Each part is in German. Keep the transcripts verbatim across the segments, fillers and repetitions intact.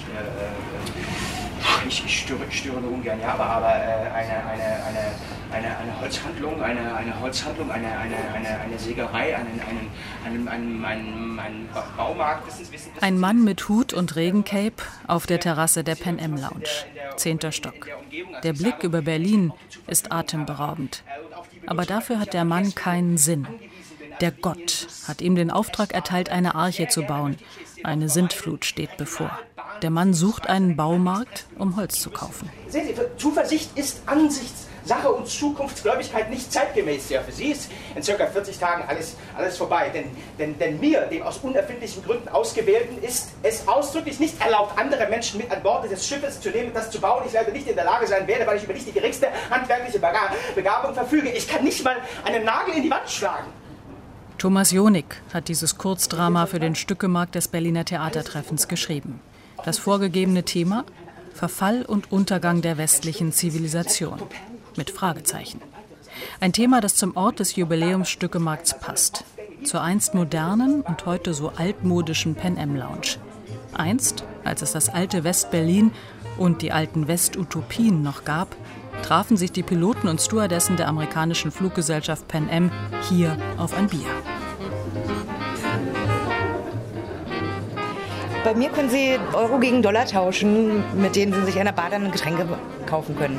äh, ich, ich störe, störe nur ungern, ja, aber, aber äh, eine, eine, eine, eine, eine Holzhandlung, eine, eine Holzhandlung, eine, eine, eine, eine Sägerei, einen, einen, einen, einen, einen, einen Baumarkt. Wissen, wissen, wissen, Ein Mann mit Hut und Regencape auf der Terrasse der Pan Am Lounge, zehnter Stock. Der Blick über Berlin ist atemberaubend. Aber dafür hat der Mann keinen Sinn. Der Gott hat ihm den Auftrag erteilt, eine Arche zu bauen. Eine Sintflut steht bevor. Der Mann sucht einen Baumarkt, um Holz zu kaufen. Sehen Sie, Zuversicht ist Ansichtssache und Zukunftsgläubigkeit nicht zeitgemäß. Ja, für Sie ist in ca. vierzig Tagen alles, alles vorbei. Denn, denn, denn mir, dem aus unerfindlichen Gründen Ausgewählten, ist es ausdrücklich nicht erlaubt, andere Menschen mit an Bord des Schiffes zu nehmen, das zu bauen. Ich leider nicht in der Lage sein werde, weil ich über nicht die geringste handwerkliche Begabung verfüge. Ich kann nicht mal einen Nagel in die Wand schlagen. Thomas Jonig hat dieses Kurzdrama für den Stückemarkt des Berliner Theatertreffens geschrieben. Das vorgegebene Thema: Verfall und Untergang der westlichen Zivilisation. Mit Fragezeichen. Ein Thema, das zum Ort des Jubiläumsstückemarkts passt. Zur einst modernen und heute so altmodischen Pan Am Lounge. Einst, als es das alte West-Berlin und die alten West-Utopien noch gab, trafen sich die Piloten und Stewardessen der amerikanischen Fluggesellschaft Pan Am hier auf ein Bier. Bei mir können Sie Euro gegen Dollar tauschen, mit denen Sie sich an der Bar dann Getränke kaufen können.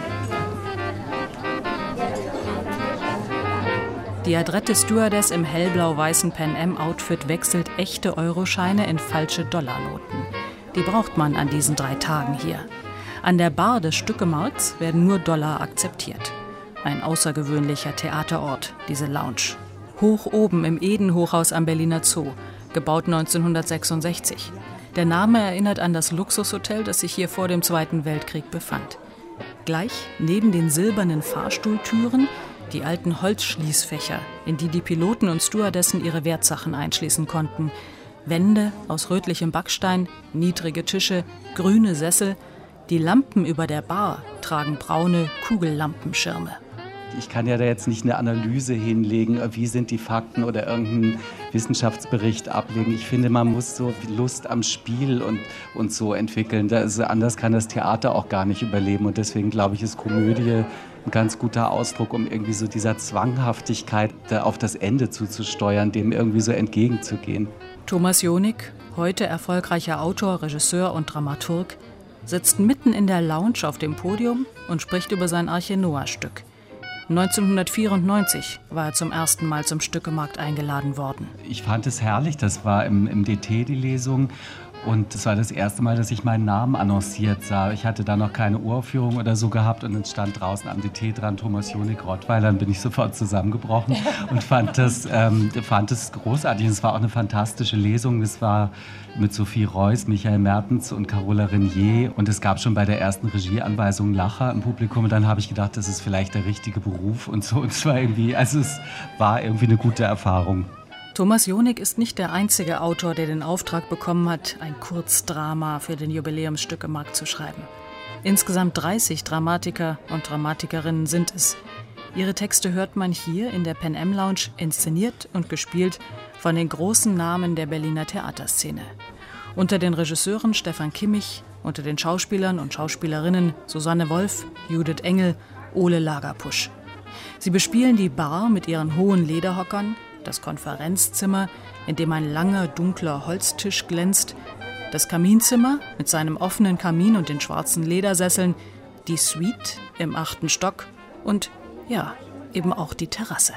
Die adrette Stewardess im hellblau-weißen Pan Am-Outfit wechselt echte Euroscheine in falsche Dollarnoten. Die braucht man an diesen drei Tagen hier. An der Bar des Stückemarkts werden nur Dollar akzeptiert. Ein außergewöhnlicher Theaterort, diese Lounge. Hoch oben im Eden-Hochhaus am Berliner Zoo, gebaut neunzehnhundertsechsundsechzig. Der Name erinnert an das Luxushotel, das sich hier vor dem Zweiten Weltkrieg befand. Gleich neben den silbernen Fahrstuhltüren die alten Holzschließfächer, in die die Piloten und Stewardessen ihre Wertsachen einschließen konnten. Wände aus rötlichem Backstein, niedrige Tische, grüne Sessel. Die Lampen über der Bar tragen braune Kugellampenschirme. Ich kann ja da jetzt nicht eine Analyse hinlegen, wie sind die Fakten oder irgendeinen Wissenschaftsbericht ablegen. Ich finde, man muss so Lust am Spiel und, und so entwickeln. Das, anders kann das Theater auch gar nicht überleben. Und deswegen, glaube ich, ist Komödie ein ganz guter Ausdruck, um irgendwie so dieser Zwanghaftigkeit auf das Ende zuzusteuern, dem irgendwie so entgegenzugehen. Thomas Jonig, heute erfolgreicher Autor, Regisseur und Dramaturg, sitzt mitten in der Lounge auf dem Podium und spricht über sein Arche Noah-Stück. neunzehnhundertvierundneunzig war er zum ersten Mal zum Stückemarkt eingeladen worden. Ich fand es herrlich, das war im, im D T die Lesung. Und das war das erste Mal, dass ich meinen Namen annonciert sah. Ich hatte da noch keine Uraufführung oder so gehabt und dann stand draußen am D T dran Thomas Jonig Rottweiler. Dann bin ich sofort zusammengebrochen und fand das, ähm, fand das großartig. Es war auch eine fantastische Lesung. Es war mit Sophie Reuss, Michael Mertens und Carola Renier. Und es gab schon bei der ersten Regieanweisung Lacher im Publikum. Und dann habe ich gedacht, das ist vielleicht der richtige Beruf und so. Und es war irgendwie, also es war irgendwie eine gute Erfahrung. Thomas Jonig ist nicht der einzige Autor, der den Auftrag bekommen hat, ein Kurzdrama für den Jubiläumsstückemarkt zu schreiben. Insgesamt dreißig Dramatiker und Dramatikerinnen sind es. Ihre Texte hört man hier in der Pan Am Lounge, inszeniert und gespielt von den großen Namen der Berliner Theaterszene. Unter den Regisseuren Stefan Kimmich, unter den Schauspielern und Schauspielerinnen Susanne Wolf, Judith Engel, Ole Lagerpusch. Sie bespielen die Bar mit ihren hohen Lederhockern, das Konferenzzimmer, in dem ein langer, dunkler Holztisch glänzt, das Kaminzimmer mit seinem offenen Kamin und den schwarzen Ledersesseln, die Suite im achten Stock und, ja, eben auch die Terrasse.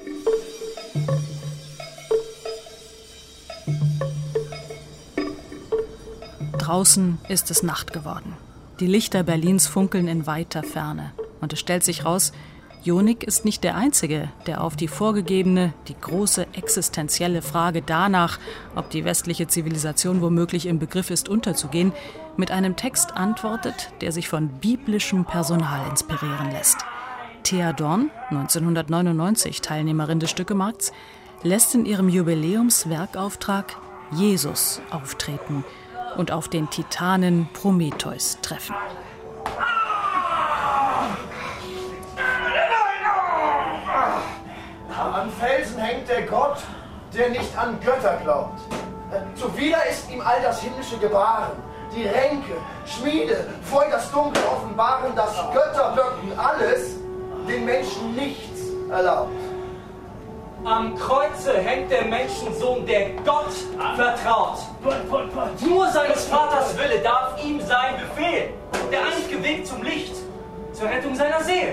Draußen ist es Nacht geworden. Die Lichter Berlins funkeln in weiter Ferne. Und es stellt sich raus, Jonig ist nicht der Einzige, der auf die vorgegebene, die große existenzielle Frage danach, ob die westliche Zivilisation womöglich im Begriff ist, unterzugehen, mit einem Text antwortet, der sich von biblischem Personal inspirieren lässt. Thea Dorn, neunzehnhundertneunundneunzig Teilnehmerin des Stückemarkts, lässt in ihrem Jubiläumswerkauftrag Jesus auftreten und auf den Titanen Prometheus treffen. Am Felsen hängt der Gott, der nicht an Götter glaubt. Zuwider ist ihm all das himmlische Gebaren. die Ränke, Schmiede, Feuer, das Dunkel offenbaren, das Götterwirken, alles den Menschen nichts erlaubt. Am Kreuze hängt der Menschensohn, der Gott vertraut. Nur seines Vaters Wille darf ihm sein Befehl, der einzige Weg zum Licht, zur Rettung seiner Seele.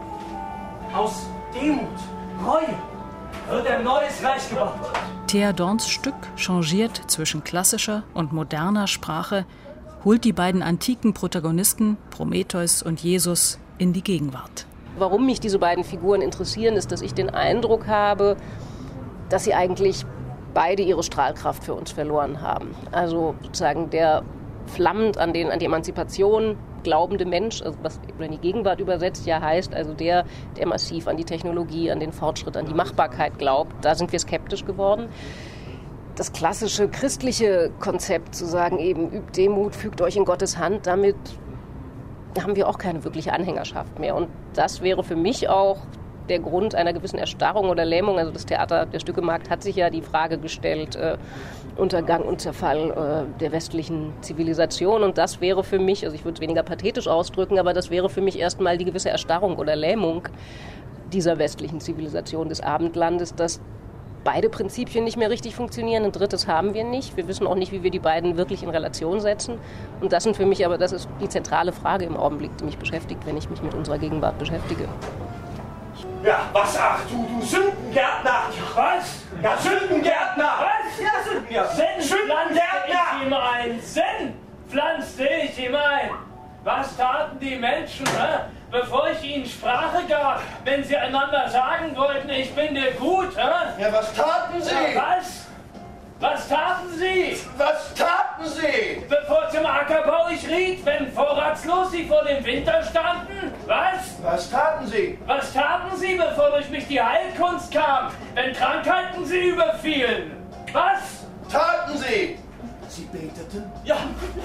Aus Demut, Reue wird ein neues Reich gebaut. Thea Dorns Stück changiert zwischen klassischer und moderner Sprache, holt die beiden antiken Protagonisten, Prometheus und Jesus, in die Gegenwart. Warum mich diese beiden Figuren interessieren, ist, dass ich den Eindruck habe, dass sie eigentlich beide ihre Strahlkraft für uns verloren haben. Also sozusagen der flammend an, den, an die Emanzipation glaubende Mensch, also was in die Gegenwart übersetzt ja heißt, also der, der massiv an die Technologie, an den Fortschritt, an die Machbarkeit glaubt, da sind wir skeptisch geworden. Das klassische christliche Konzept zu sagen, eben übt Demut, fügt euch in Gottes Hand, damit haben wir auch keine wirkliche Anhängerschaft mehr. Und das wäre für mich auch der Grund einer gewissen Erstarrung oder Lähmung. Also das Theater der Stückemarkt hat sich ja die Frage gestellt, äh, Untergang und Zerfall äh, der westlichen Zivilisation. Und das wäre für mich, also ich würde es weniger pathetisch ausdrücken, aber das wäre für mich erstmal die gewisse Erstarrung oder Lähmung dieser westlichen Zivilisation des Abendlandes, dass beide Prinzipien nicht mehr richtig funktionieren. Ein drittes haben wir nicht. Wir wissen auch nicht, wie wir die beiden wirklich in Relation setzen. Und das sind für mich aber, das ist die zentrale Frage im Augenblick, die mich beschäftigt, wenn ich mich mit unserer Gegenwart beschäftige. Ja, was ach du, du Sündengärtner! Was? Ja, Sündengärtner! Was? Ja, Sündengärtner! Zen pflanzte ich ihm ein! Zen pflanzte ich ihm ein! Was taten die Menschen, hä? Bevor ich ihnen Sprache gab, wenn sie einander sagen wollten, ich bin dir gut, hä? Ja, was taten sie? Ja, was? Was taten sie? Was taten sie? Bevor zum Ackerbau ich riet, wenn vorratslos sie vor dem Winter standen? Was? Was taten sie? Was taten sie, bevor durch mich die Heilkunst kam, wenn Krankheiten sie überfielen? Was? Taten sie? Sie beteten? Ja.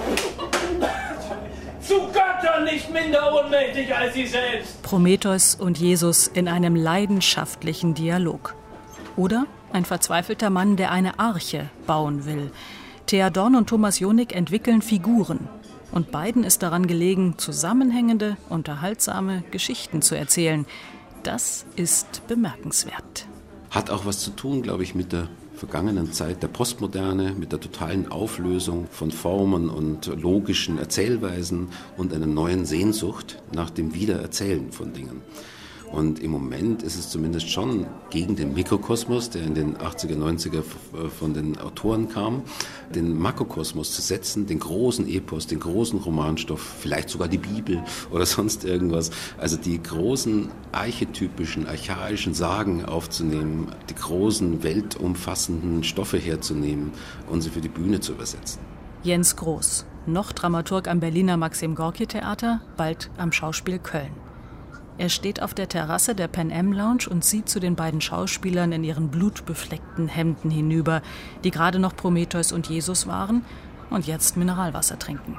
Zu Göttern nicht minder ohnmächtig als sie selbst. Prometheus und Jesus in einem leidenschaftlichen Dialog. Oder ein verzweifelter Mann, der eine Arche bauen will. Thea Dorn und Thomas Jonig entwickeln Figuren. Und beiden ist daran gelegen, zusammenhängende, unterhaltsame Geschichten zu erzählen. Das ist bemerkenswert. Hat auch was zu tun, glaube ich, mit der vergangenen Zeit der Postmoderne, mit der totalen Auflösung von Formen und logischen Erzählweisen und einer neuen Sehnsucht nach dem Wiedererzählen von Dingen. Und im Moment ist es zumindest schon gegen den Mikrokosmos, der in den achtziger, neunziger von den Autoren kam, den Makrokosmos zu setzen, den großen Epos, den großen Romanstoff, vielleicht sogar die Bibel oder sonst irgendwas. Also die großen archetypischen, archaischen Sagen aufzunehmen, die großen weltumfassenden Stoffe herzunehmen und sie für die Bühne zu übersetzen. Jens Groß, noch Dramaturg am Berliner Maxim-Gorki-Theater, bald am Schauspiel Köln. Er steht auf der Terrasse der Pan Am Lounge und sieht zu den beiden Schauspielern in ihren blutbefleckten Hemden hinüber, die gerade noch Prometheus und Jesus waren und jetzt Mineralwasser trinken.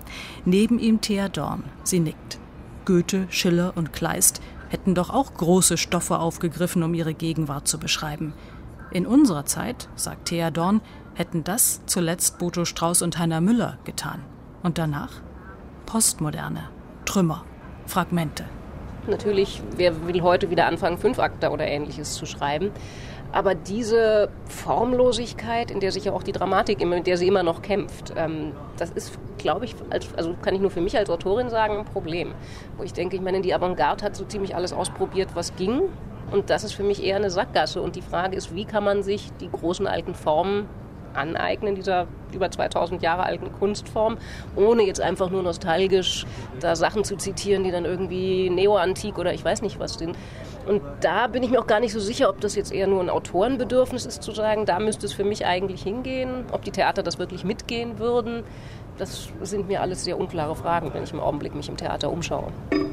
Neben ihm Thea Dorn. Sie nickt. Goethe, Schiller und Kleist hätten doch auch große Stoffe aufgegriffen, um ihre Gegenwart zu beschreiben. In unserer Zeit, sagt Thea Dorn, hätten das zuletzt Boto Strauß und Heiner Müller getan. Und danach? Postmoderne, Trümmer, Fragmente. Natürlich, wer will heute wieder anfangen, Fünfakter oder Ähnliches zu schreiben? Aber diese Formlosigkeit, in der sich ja auch die Dramatik, in der sie immer noch kämpft, ähm, das ist, glaube ich, als, also kann ich nur für mich als Autorin sagen, ein Problem. Wo ich denke, ich meine, die Avantgarde hat so ziemlich alles ausprobiert, was ging. Und das ist für mich eher eine Sackgasse. Und die Frage ist, wie kann man sich die großen alten Formen aneignen, dieser über zweitausend Jahre alten Kunstform, ohne jetzt einfach nur nostalgisch da Sachen zu zitieren, die dann irgendwie neoantik oder ich weiß nicht was sind. Und da bin ich mir auch gar nicht so sicher, ob das jetzt eher nur ein Autorenbedürfnis ist, zu sagen, da müsste es für mich eigentlich hingehen, ob die Theater das wirklich mitgehen würden. Das sind mir alles sehr unklare Fragen, wenn ich im Augenblick mich im Theater umschaue.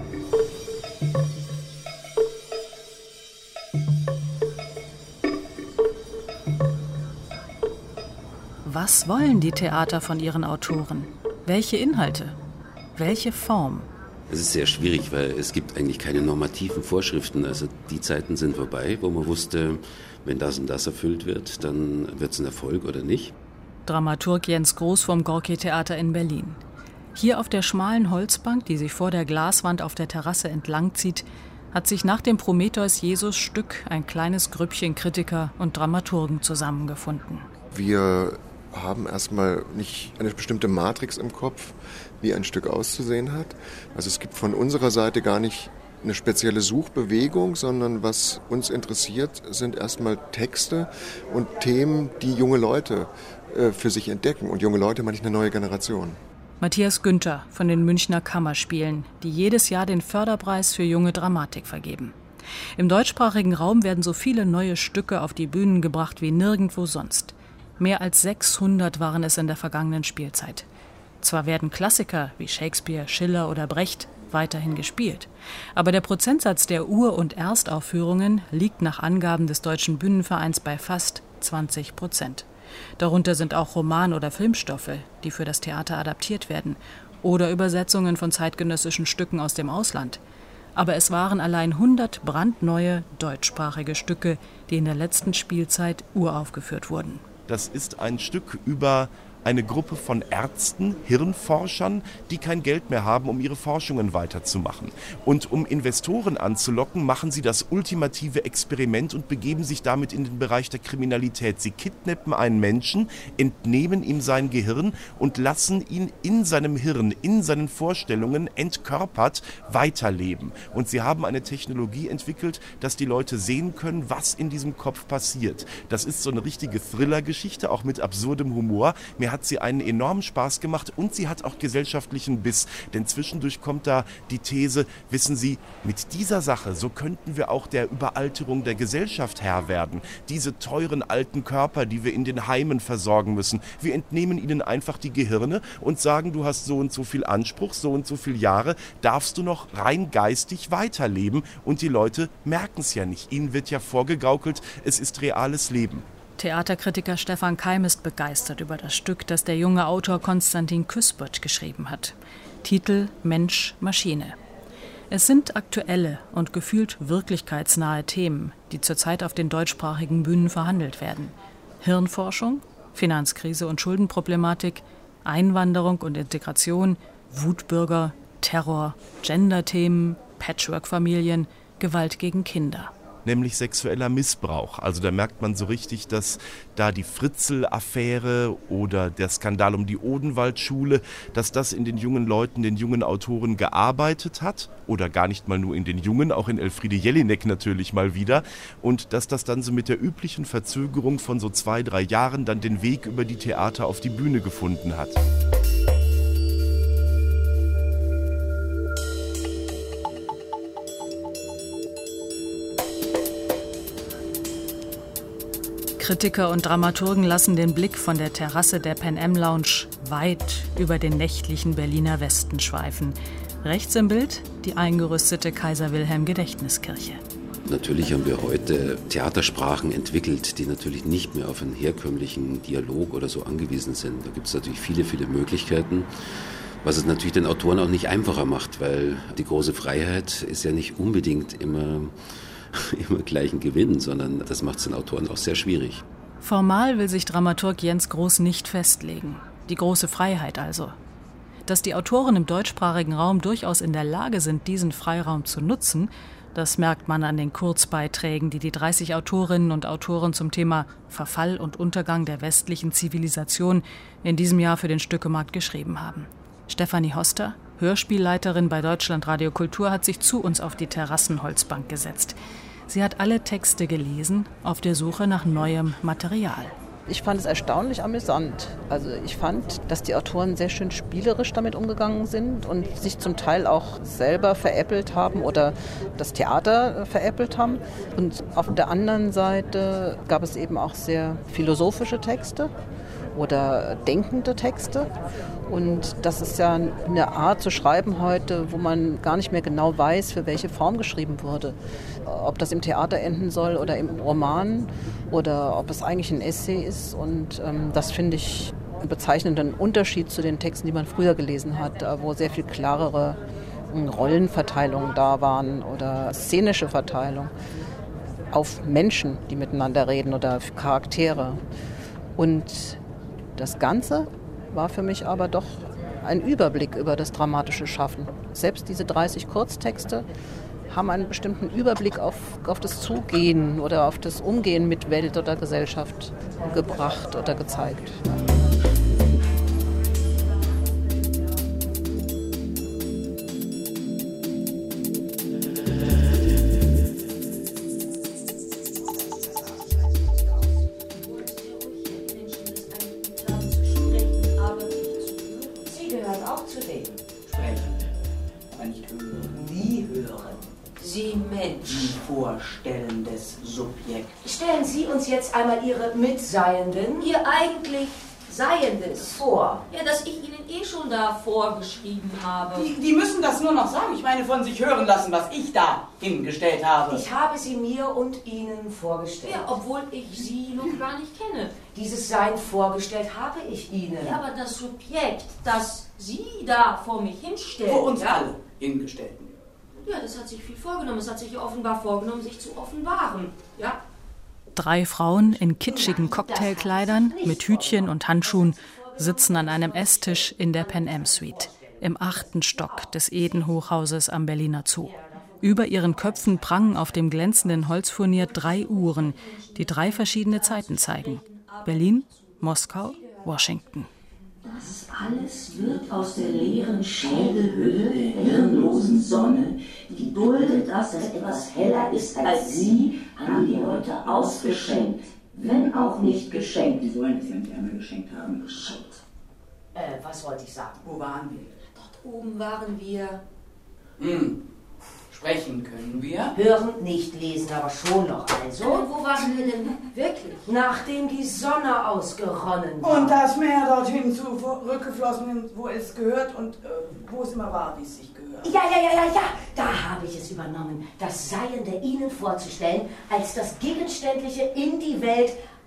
Was wollen die Theater von ihren Autoren? Welche Inhalte? Welche Form? Es ist sehr schwierig, weil es gibt eigentlich keine normativen Vorschriften. Also die Zeiten sind vorbei, wo man wusste, wenn das und das erfüllt wird, dann wird es ein Erfolg oder nicht. Dramaturg Jens Groß vom Gorki-Theater in Berlin. Hier auf der schmalen Holzbank, die sich vor der Glaswand auf der Terrasse entlangzieht, hat sich nach dem Prometheus-Jesus-Stück ein kleines Grüppchen Kritiker und Dramaturgen zusammengefunden. Wir haben erstmal nicht eine bestimmte Matrix im Kopf, wie ein Stück auszusehen hat. Also es gibt von unserer Seite gar nicht eine spezielle Suchbewegung, sondern was uns interessiert, sind erstmal Texte und Themen, die junge Leute äh, für sich entdecken. Und junge Leute meine ich eine neue Generation. Matthias Günther von den Münchner Kammerspielen, die jedes Jahr den Förderpreis für junge Dramatik vergeben. Im deutschsprachigen Raum werden so viele neue Stücke auf die Bühnen gebracht wie nirgendwo sonst. Mehr als sechshundert waren es in der vergangenen Spielzeit. Zwar werden Klassiker wie Shakespeare, Schiller oder Brecht weiterhin gespielt, aber der Prozentsatz der Ur- und Erstaufführungen liegt nach Angaben des Deutschen Bühnenvereins bei fast zwanzig Prozent. Darunter sind auch Roman- oder Filmstoffe, die für das Theater adaptiert werden, oder Übersetzungen von zeitgenössischen Stücken aus dem Ausland. Aber es waren allein hundert brandneue deutschsprachige Stücke, die in der letzten Spielzeit uraufgeführt wurden. Das ist ein Stück über eine Gruppe von Ärzten, Hirnforschern, die kein Geld mehr haben, um ihre Forschungen weiterzumachen. Und um Investoren anzulocken, machen sie das ultimative Experiment und begeben sich damit in den Bereich der Kriminalität. Sie kidnappen einen Menschen, entnehmen ihm sein Gehirn und lassen ihn in seinem Hirn, in seinen Vorstellungen entkörpert weiterleben. Und sie haben eine Technologie entwickelt, dass die Leute sehen können, was in diesem Kopf passiert. Das ist so eine richtige Thriller-Geschichte, auch mit absurdem Humor. Mir hat sie einen enormen Spaß gemacht und sie hat auch gesellschaftlichen Biss. Denn zwischendurch kommt da die These, wissen Sie, mit dieser Sache, so könnten wir auch der Überalterung der Gesellschaft Herr werden. Diese teuren alten Körper, die wir in den Heimen versorgen müssen. Wir entnehmen ihnen einfach die Gehirne und sagen, du hast so und so viel Anspruch, so und so viele Jahre, darfst du noch rein geistig weiterleben. Und die Leute merken es ja nicht. Ihnen wird ja vorgegaukelt, es ist reales Leben. Theaterkritiker Stefan Keim ist begeistert über das Stück, das der junge Autor Konstantin Küspert geschrieben hat. Titel Mensch, Maschine. Es sind aktuelle und gefühlt wirklichkeitsnahe Themen, die zurzeit auf den deutschsprachigen Bühnen verhandelt werden. Hirnforschung, Finanzkrise und Schuldenproblematik, Einwanderung und Integration, Wutbürger, Terror, Genderthemen, Patchwork-Familien, Gewalt gegen Kinder. Nämlich sexueller Missbrauch. Also da merkt man so richtig, dass da die Fritzl-Affäre oder der Skandal um die Odenwaldschule, dass das in den jungen Leuten, den jungen Autoren gearbeitet hat oder gar nicht mal nur in den Jungen, auch in Elfriede Jelinek natürlich mal wieder und dass das dann so mit der üblichen Verzögerung von so zwei, drei Jahren dann den Weg über die Theater auf die Bühne gefunden hat. Kritiker und Dramaturgen lassen den Blick von der Terrasse der Pan Am Lounge weit über den nächtlichen Berliner Westen schweifen. Rechts im Bild die eingerüstete Kaiser-Wilhelm-Gedächtniskirche. Natürlich haben wir heute Theatersprachen entwickelt, die natürlich nicht mehr auf einen herkömmlichen Dialog oder so angewiesen sind. Da gibt es natürlich viele, viele Möglichkeiten, was es natürlich den Autoren auch nicht einfacher macht, weil die große Freiheit ist ja nicht unbedingt immer... immer gleichen Gewinn, sondern das macht es den Autoren auch sehr schwierig. Formal will sich Dramaturg Jens Groß nicht festlegen. Die große Freiheit also. Dass die Autoren im deutschsprachigen Raum durchaus in der Lage sind, diesen Freiraum zu nutzen, das merkt man an den Kurzbeiträgen, die die dreißig Autorinnen und Autoren zum Thema Verfall und Untergang der westlichen Zivilisation in diesem Jahr für den Stückemarkt geschrieben haben. Stefanie Hoster, Hörspielleiterin bei Deutschlandradio Kultur, hat sich zu uns auf die Terrassenholzbank gesetzt. Sie hat alle Texte gelesen, auf der Suche nach neuem Material. Ich fand es erstaunlich amüsant. Also ich fand, dass die Autoren sehr schön spielerisch damit umgegangen sind und sich zum Teil auch selber veräppelt haben oder das Theater veräppelt haben. Und auf der anderen Seite gab es eben auch sehr philosophische Texte oder denkende Texte. Und das ist ja eine Art zu schreiben heute, wo man gar nicht mehr genau weiß, für welche Form geschrieben wurde. Ob das im Theater enden soll oder im Roman oder ob es eigentlich ein Essay ist. Und ähm, das finde ich einen bezeichnenden Unterschied zu den Texten, die man früher gelesen hat, wo sehr viel klarere Rollenverteilungen da waren oder szenische Verteilung auf Menschen, die miteinander reden oder Charaktere. Und Das Ganze war für mich aber doch ein Überblick über das dramatische Schaffen. Selbst diese dreißig Kurztexte haben einen bestimmten Überblick auf, auf das Zugehen oder auf das Umgehen mit Welt oder Gesellschaft gebracht oder gezeigt. Vorstellendes Subjekt. Stellen Sie uns jetzt einmal Ihre Mitseienden, Ihr eigentlich Seiendes vor. Ja, das ich Ihnen eh schon da vorgeschrieben habe. Die, die müssen das nur noch sagen. Ich meine, von sich hören lassen, was ich da hingestellt habe. Ich habe sie mir und Ihnen vorgestellt. Ja, obwohl ich Sie noch gar nicht kenne. Dieses Sein vorgestellt habe ich Ihnen. Ja, aber das Subjekt, das Sie da vor mich hinstellen... Vor uns ja? alle hingestellt. Ja, das hat sich viel vorgenommen. Es hat sich offenbar vorgenommen, sich zu offenbaren. Ja? Drei Frauen in kitschigen Cocktailkleidern mit Hütchen und Handschuhen sitzen an einem Esstisch in der Pan Am Suite im achten Stock des Eden-Hochhauses am Berliner Zoo. Über ihren Köpfen prangen auf dem glänzenden Holzfurnier drei Uhren, die drei verschiedene Zeiten zeigen. Berlin, Moskau, Washington. Das alles wird aus der leeren Schädelhülle der hirnlosen Sonne, die duldet, dass es etwas heller ist als sie, an die Leute ausgeschenkt, wenn auch nicht geschenkt. Die wollen es ja nicht einmal geschenkt haben. Geschenkt. Äh, was wollte ich sagen? Wo waren wir? Dort oben waren wir... Hm. Sprechen können wir. Hören, nicht lesen, aber schon noch. Also, Und wo waren wir denn wirklich? Nachdem die Sonne ausgeronnen war. Und das Meer dorthin zurückgeflossen, wo es gehört und äh, wo es immer war, wie es sich gehört. Ja, ja, ja, ja, ja, da habe ich es übernommen, das Seiende Ihnen vorzustellen, als das Gegenständliche in die Welt,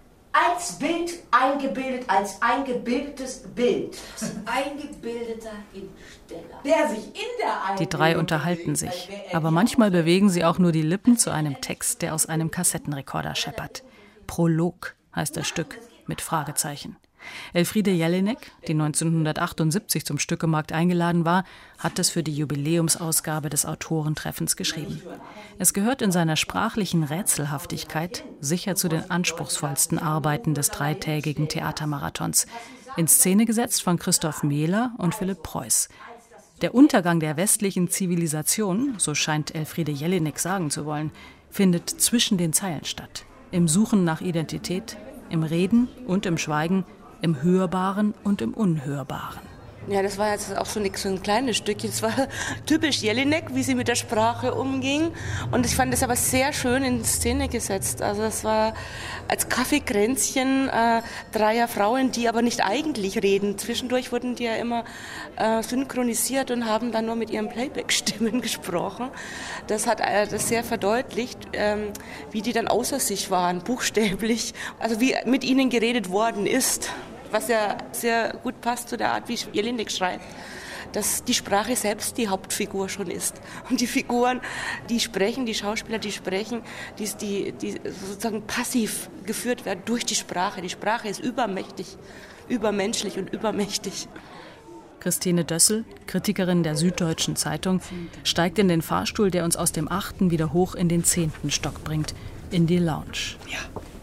als Bild eingebildet, als eingebildetes Bild. Das ist ein eingebildeter Hinsteller. Der sich in der Die drei unterhalten sich, aber manchmal bewegen sie auch nur die Lippen zu einem Text, der aus einem Kassettenrekorder scheppert. Prolog heißt das Stück mit Fragezeichen. Elfriede Jelinek, die neunzehnhundertachtundsiebzig zum Stückemarkt eingeladen war, hat es für die Jubiläumsausgabe des Autorentreffens geschrieben. Es gehört in seiner sprachlichen Rätselhaftigkeit sicher zu den anspruchsvollsten Arbeiten des dreitägigen Theatermarathons. In Szene gesetzt von Christoph Mähler und Philipp Preuß. Der Untergang der westlichen Zivilisation, so scheint Elfriede Jelinek sagen zu wollen, findet zwischen den Zeilen statt. Im Suchen nach Identität, im Reden und im Schweigen, im Hörbaren und im Unhörbaren. Ja, das war jetzt auch so ein, so ein kleines Stückchen. Es war typisch Jelinek, wie sie mit der Sprache umging. Und ich fand es aber sehr schön in Szene gesetzt. Also es war als Kaffeekränzchen äh, dreier Frauen, die aber nicht eigentlich reden. Zwischendurch wurden die ja immer äh, synchronisiert und haben dann nur mit ihren Playback-Stimmen gesprochen. Das hat äh, das sehr verdeutlicht, ähm, wie die dann außer sich waren, buchstäblich. Also wie mit ihnen geredet worden ist. Was ja sehr gut passt zu der Art, wie Jelinek schreibt, dass die Sprache selbst die Hauptfigur schon ist. Und die Figuren, die sprechen, die Schauspieler, die sprechen, die, die, die sozusagen passiv geführt werden durch die Sprache. Die Sprache ist übermächtig, übermenschlich und übermächtig. Christine Dössel, Kritikerin der Süddeutschen Zeitung, steigt in den Fahrstuhl, der uns aus dem achten wieder hoch in den zehnten Stock bringt, in die Lounge. Ja.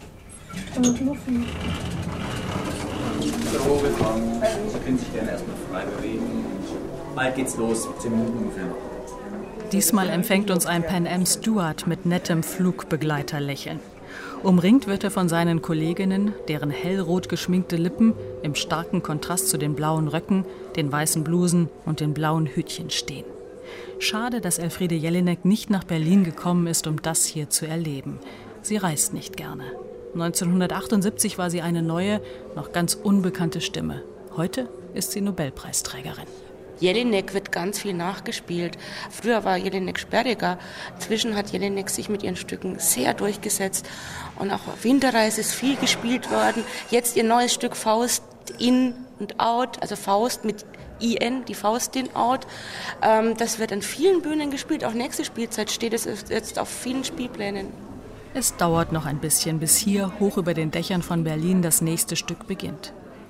So, willkommen. Sie können sich gerne erstmal frei bewegen. Bald geht's los, zehn Minuten ungefähr. Diesmal empfängt uns ein Pan Am Steward mit nettem Flugbegleiterlächeln. Umringt wird er von seinen Kolleginnen, deren hellrot geschminkte Lippen im starken Kontrast zu den blauen Röcken, den weißen Blusen und den blauen Hütchen stehen. Schade, dass Elfriede Jelinek nicht nach Berlin gekommen ist, um das hier zu erleben. Sie reist nicht gerne. neunzehnhundertachtundsiebzig war sie eine neue, noch ganz unbekannte Stimme. Heute ist sie Nobelpreisträgerin. Jelinek wird ganz viel nachgespielt. Früher war Jelinek sperriger. Inzwischen hat Jelinek sich mit ihren Stücken sehr durchgesetzt. Und auch auf Winterreise ist viel gespielt worden. Jetzt ihr neues Stück Faust in und out, also Faust mit I N, die Faustin out. Das wird an vielen Bühnen gespielt. Auch nächste Spielzeit steht es jetzt auf vielen Spielplänen. Es dauert noch ein bisschen, bis hier hoch über den Dächern von Berlin das nächste Stück beginnt.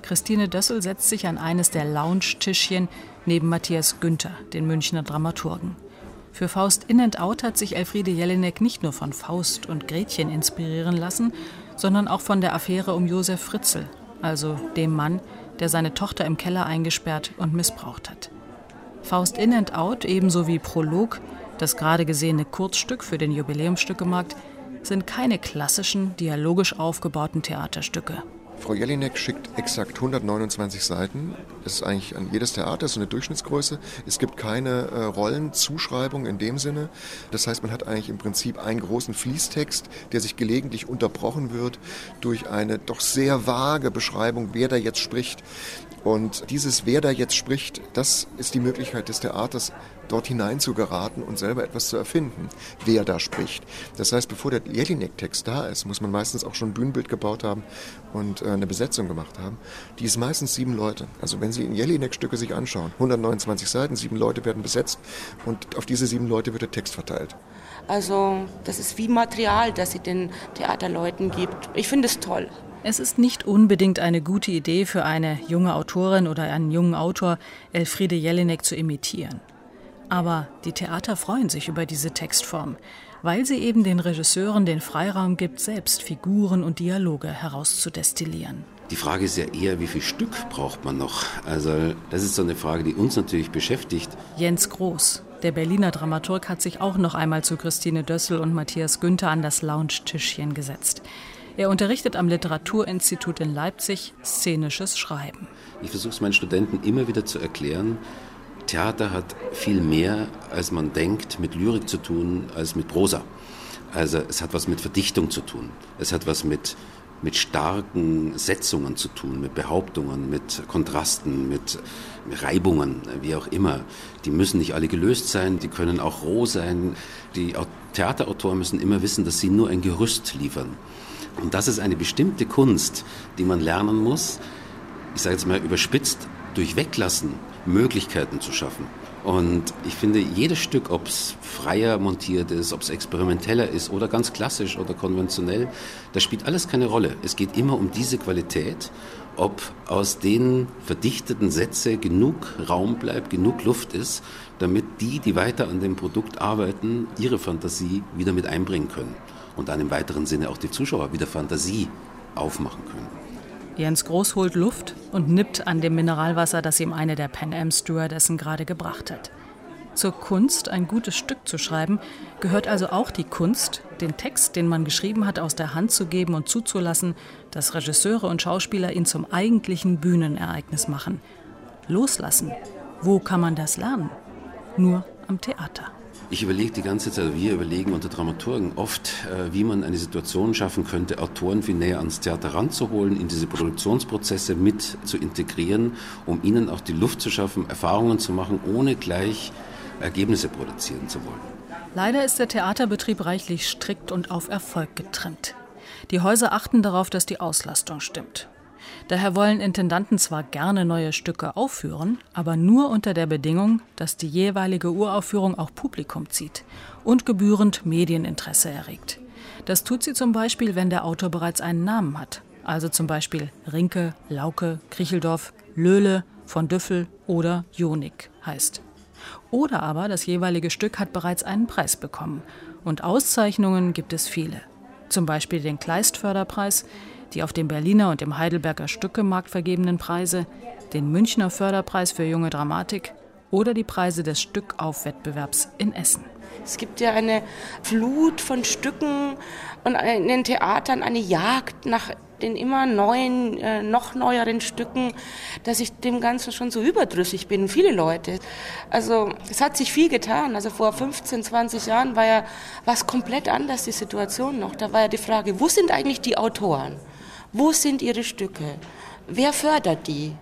Christine Dössel setzt sich an eines der Lounge-Tischchen neben Matthias Günther, den Münchner Dramaturgen. Für Faust In and Out hat sich Elfriede Jelinek nicht nur von Faust und Gretchen inspirieren lassen, sondern auch von der Affäre um Josef Fritzl, also dem Mann, der seine Tochter im Keller eingesperrt und missbraucht hat. Faust In and Out, ebenso wie Prolog, das gerade gesehene Kurzstück für den Jubiläumsstückemarkt, sind keine klassischen, dialogisch aufgebauten Theaterstücke. Frau Jelinek schickt exakt hundertneunundzwanzig Seiten. Das ist eigentlich an jedes Theater so eine Durchschnittsgröße. Es gibt keine äh, Rollenzuschreibung in dem Sinne. Das heißt, man hat eigentlich im Prinzip einen großen Fließtext, der sich gelegentlich unterbrochen wird durch eine doch sehr vage Beschreibung, wer da jetzt spricht. Und dieses Wer da jetzt spricht, das ist die Möglichkeit des Theaters, dort hinein zu geraten und selber etwas zu erfinden, wer da spricht. Das heißt, bevor der Jelinek-Text da ist, muss man meistens auch schon ein Bühnenbild gebaut haben und äh, eine Besetzung gemacht haben. Die ist meistens sieben Leute. Also wenn Sie in Jelinek-Stücke sich anschauen, hundertneunundzwanzig Seiten, sieben Leute werden besetzt und auf diese sieben Leute wird der Text verteilt. Also das ist wie Material, das sie den Theaterleuten gibt. Ich finde es toll. Es ist nicht unbedingt eine gute Idee für eine junge Autorin oder einen jungen Autor, Elfriede Jelinek zu imitieren. Aber die Theater freuen sich über diese Textform, weil sie eben den Regisseuren den Freiraum gibt, selbst Figuren und Dialoge herauszudestillieren. Die Frage ist ja eher, wie viel Stück braucht man noch? Also das ist so eine Frage, die uns natürlich beschäftigt. Jens Groß, der Berliner Dramaturg, hat sich auch noch einmal zu Christine Dössel und Matthias Günther an das Lounge-Tischchen gesetzt. Er unterrichtet am Literaturinstitut in Leipzig szenisches Schreiben. Ich versuche es meinen Studenten immer wieder zu erklären, Theater hat viel mehr, als man denkt, mit Lyrik zu tun, als mit Prosa. Also es hat was mit Verdichtung zu tun. Es hat was mit, mit starken Setzungen zu tun, mit Behauptungen, mit Kontrasten, mit Reibungen, wie auch immer. Die müssen nicht alle gelöst sein, die können auch roh sein. Die Theaterautoren müssen immer wissen, dass sie nur ein Gerüst liefern. Und das ist eine bestimmte Kunst, die man lernen muss, ich sage jetzt mal überspitzt, durch Weglassen Möglichkeiten zu schaffen. Und ich finde, jedes Stück, ob es freier montiert ist, ob es experimenteller ist oder ganz klassisch oder konventionell, das spielt alles keine Rolle. Es geht immer um diese Qualität, ob aus den verdichteten Sätzen genug Raum bleibt, genug Luft ist, damit die, die weiter an dem Produkt arbeiten, ihre Fantasie wieder mit einbringen können. Und dann im weiteren Sinne auch die Zuschauer wieder Fantasie aufmachen können. Jens Groß holt Luft und nippt an dem Mineralwasser, das ihm eine der Pan Am Stewardessen gerade gebracht hat. Zur Kunst, ein gutes Stück zu schreiben, gehört also auch die Kunst, den Text, den man geschrieben hat, aus der Hand zu geben und zuzulassen, dass Regisseure und Schauspieler ihn zum eigentlichen Bühnenereignis machen. Loslassen. Wo kann man das lernen? Nur am Theater. Ich überlege die ganze Zeit, wir überlegen unter Dramaturgen oft, wie man eine Situation schaffen könnte, Autoren viel näher ans Theater ranzuholen, in diese Produktionsprozesse mit zu integrieren, um ihnen auch die Luft zu schaffen, Erfahrungen zu machen, ohne gleich Ergebnisse produzieren zu wollen. Leider ist der Theaterbetrieb reichlich strikt und auf Erfolg getrimmt. Die Häuser achten darauf, dass die Auslastung stimmt. Daher wollen Intendanten zwar gerne neue Stücke aufführen, aber nur unter der Bedingung, dass die jeweilige Uraufführung auch Publikum zieht und gebührend Medieninteresse erregt. Das tut sie zum Beispiel, wenn der Autor bereits einen Namen hat. Also zum Beispiel Rinke, Lauke, Kricheldorf, Löhle, von Düffel oder Jonik heißt. Oder aber das jeweilige Stück hat bereits einen Preis bekommen. Und Auszeichnungen gibt es viele. Zum Beispiel den Kleist-Förderpreis, die auf dem Berliner und dem Heidelberger Stückemarkt vergebenen Preise, den Münchner Förderpreis für junge Dramatik oder die Preise des Stückaufwettbewerbs in Essen. Es gibt ja eine Flut von Stücken und in den Theatern eine Jagd nach den immer neuen, äh, noch neueren Stücken, dass ich dem Ganzen schon so überdrüssig bin, viele Leute. Also es hat sich viel getan. Also vor fünfzehn, zwanzig Jahren war ja was komplett anders, die Situation noch. Da war ja die Frage, wo sind eigentlich die Autoren? Wo sind ihre Stücke? Wer fördert die?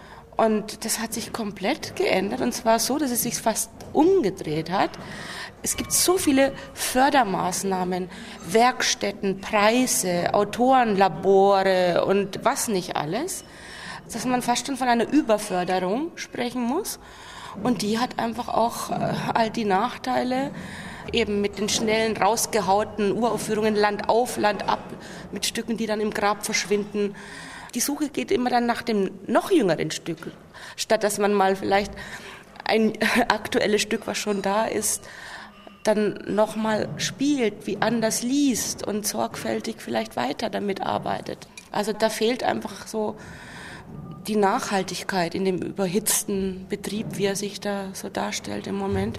Und das hat sich komplett geändert, und zwar so, dass es sich fast umgedreht hat. Es gibt so viele Fördermaßnahmen, Werkstätten, Preise, Autorenlabore und was nicht alles, dass man fast schon von einer Überförderung sprechen muss. Und die hat einfach auch äh, all die Nachteile, eben mit den schnellen, rausgehauten Uraufführungen Land auf, Land ab, mit Stücken, die dann im Grab verschwinden. die Suche geht immer dann nach dem noch jüngeren Stück, statt dass man mal vielleicht ein aktuelles Stück, was schon da ist, dann nochmal spielt, wie anders liest und sorgfältig vielleicht weiter damit arbeitet. Also da fehlt einfach so die Nachhaltigkeit in dem überhitzten Betrieb, wie er sich da so darstellt im Moment.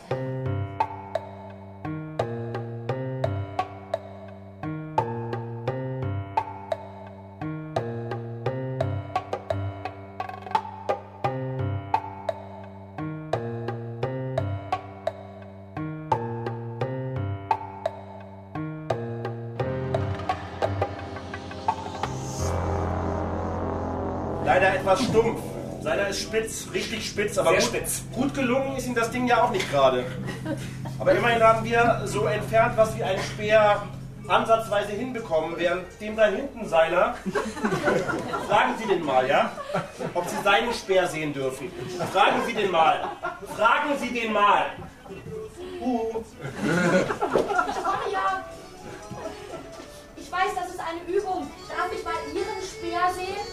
Leider etwas stumpf. Seiner ist spitz, richtig spitz, aber Sehr gut, spitz. gut gelungen ist ihm das Ding ja auch nicht gerade. Aber immerhin haben wir so entfernt was wie ein Speer ansatzweise hinbekommen, während dem da hinten seiner, fragen Sie den mal, ja, ob Sie seinen Speer sehen dürfen. Fragen Sie den mal. Fragen Sie den mal. Uh. Ich komme ja. Ich weiß, das ist eine Übung. Darf ich mal Ihren Speer sehen?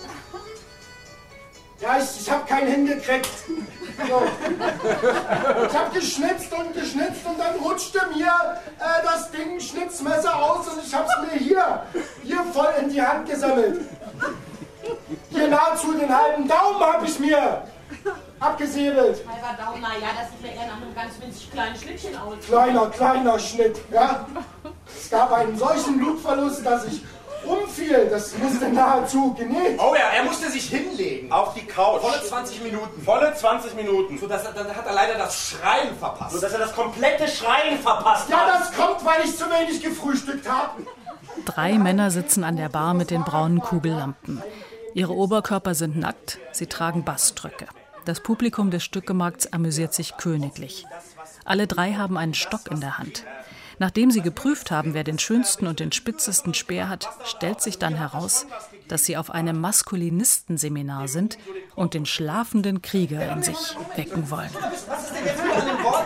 Ja, ich, ich habe keinen hingekriegt. So. Ich habe geschnitzt und geschnitzt und dann rutschte mir äh, das Ding Schnitzmesser aus und ich habe es mir hier, hier voll in die Hand gesammelt. Hier nahezu den halben Daumen habe ich mir abgesäbelt. Halber Daumen, na ja, das sieht mir eher nach einem ganz winzig kleinen Schnittchen aus. Kleiner, kleiner Schnitt, ja. Es gab einen solchen Blutverlust, dass ich umfiel. Das musste nahezu genäht. Oh ja, er musste sich hinlegen. Auf die Couch. Volle zwanzig Minuten. Volle zwanzig Minuten. So, dass er, dann hat er leider das Schreien verpasst. So, dass er das komplette Schreien verpasst Ja, hat. das kommt, weil ich zu wenig gefrühstückt habe. Drei Männer sitzen an der Bar mit den braunen Kugellampen. Ihre Oberkörper sind nackt, sie tragen Bassströcke. Das Publikum des Stückemarkts amüsiert sich königlich. Alle drei haben einen Stock in der Hand. Nachdem sie geprüft haben, wer den schönsten und den spitzesten Speer hat, stellt sich dann heraus, dass sie auf einem Maskulinistenseminar sind und den schlafenden Krieger in sich wecken wollen. Was ist denn jetzt mit einem Wort?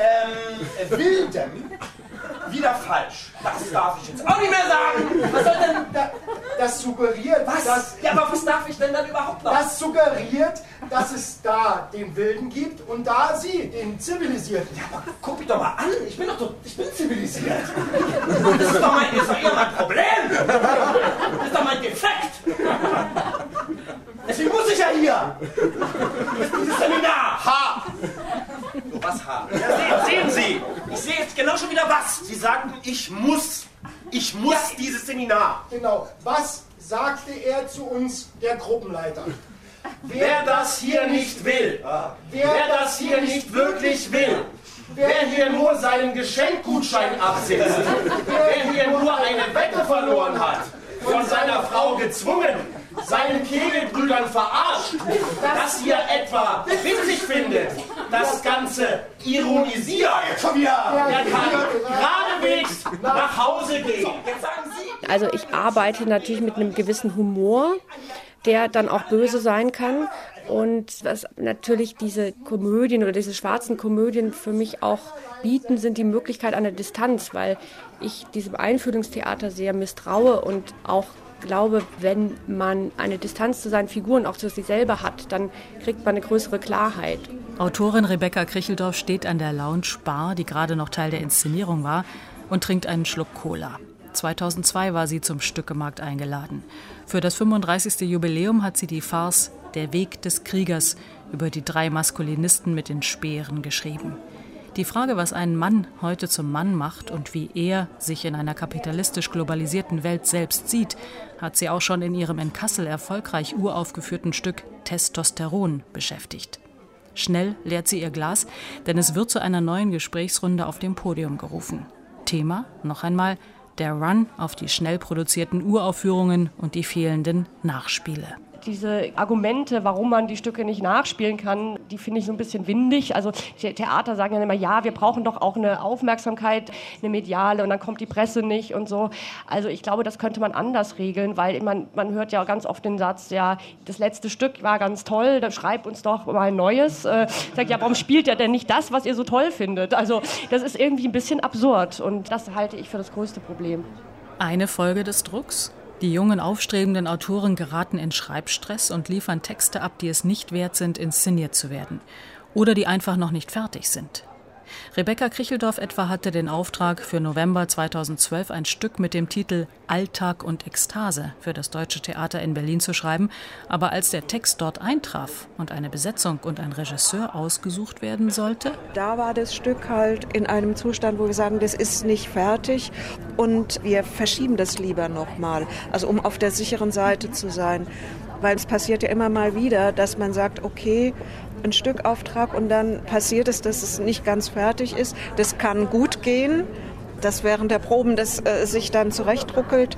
Ähm, Wildem? Wieder falsch. Das darf ich jetzt auch nicht mehr sagen. Was soll denn da? Das suggeriert, Was? dass... Ja, aber was darf ich denn dann überhaupt noch? Das suggeriert, dass es da den Wilden gibt und da sie, den Zivilisierten. Ja, aber guck mich doch mal an. Ich bin doch so, ich bin zivilisiert. Das ist doch, mein, das ist doch eher mein Problem. Das ist doch mein Defekt. Deswegen muss ich ja hier. Das ist dieses Seminar. Ha. So, was ha? Ja, sehen, sehen Sie. Ich sehe jetzt genau schon wieder was. Sie sagten, ich muss. Ich muss ja. dieses Seminar. Genau. Was sagte er zu uns, der Gruppenleiter? Wer, wer das hier nicht will, ah. wer, wer das hier nicht wirklich will, wer hier nur seinen Geschenkgutschein absitzt, wer hier nur eine Wette verloren hat, von seiner Frau gezwungen, seinen Kegelbrüdern verarscht, das hier etwa witzig findet, das Ganze ironisiert, der kann geradewegs nach Hause gehen. Also ich arbeite natürlich mit einem gewissen Humor, der dann auch böse sein kann. Und was natürlich diese Komödien oder diese schwarzen Komödien für mich auch bieten, sind die Möglichkeit einer Distanz, weil ich diesem Einfühlungstheater sehr misstraue und auch glaube, wenn man eine Distanz zu seinen Figuren, auch zu sich selber hat, dann kriegt man eine größere Klarheit. Autorin Rebecca Kricheldorf steht an der Lounge-Bar, die gerade noch Teil der Inszenierung war, und trinkt einen Schluck Cola. zweitausendzwei war sie zum Stückemarkt eingeladen. Für das fünfunddreißigste Jubiläum hat sie die Farce »Der Weg des Kriegers« über die drei Maskulinisten mit den Speeren geschrieben. Die Frage, was einen Mann heute zum Mann macht und wie er sich in einer kapitalistisch globalisierten Welt selbst sieht, hat sie auch schon in ihrem in Kassel erfolgreich uraufgeführten Stück »Testosteron« beschäftigt. Schnell leert sie ihr Glas, denn es wird zu einer neuen Gesprächsrunde auf dem Podium gerufen. Thema, noch einmal, der Run auf die schnell produzierten Uraufführungen und die fehlenden Nachspiele. Diese Argumente, warum man die Stücke nicht nachspielen kann, die finde ich so ein bisschen windig. Also die Theater sagen ja immer, ja, wir brauchen doch auch eine Aufmerksamkeit, eine mediale, und dann kommt die Presse nicht und so. Also ich glaube, das könnte man anders regeln, weil man, man hört ja ganz oft den Satz, ja, das letzte Stück war ganz toll, dann schreibt uns doch mal ein neues. Äh, sagt, ja, warum spielt ihr denn nicht das, was ihr so toll findet? Also das ist irgendwie ein bisschen absurd und das halte ich für das größte Problem. Eine Folge des Drucks? Die jungen, aufstrebenden Autoren geraten in Schreibstress und liefern Texte ab, die es nicht wert sind, inszeniert zu werden. Oder die einfach noch nicht fertig sind. Rebecca Kricheldorf etwa hatte den Auftrag, für November zweitausendzwölf ein Stück mit dem Titel Alltag und Ekstase für das Deutsche Theater in Berlin zu schreiben. Aber als der Text dort eintraf und eine Besetzung und ein Regisseur ausgesucht werden sollte, da war das Stück halt in einem Zustand, wo wir sagen, das ist nicht fertig und wir verschieben das lieber nochmal, also um auf der sicheren Seite zu sein. Weil es passiert ja immer mal wieder, dass man sagt, okay, ein Stückauftrag und dann passiert es, dass es nicht ganz fertig ist. Das kann gut gehen, dass während der Proben das äh, sich dann zurechtruckelt.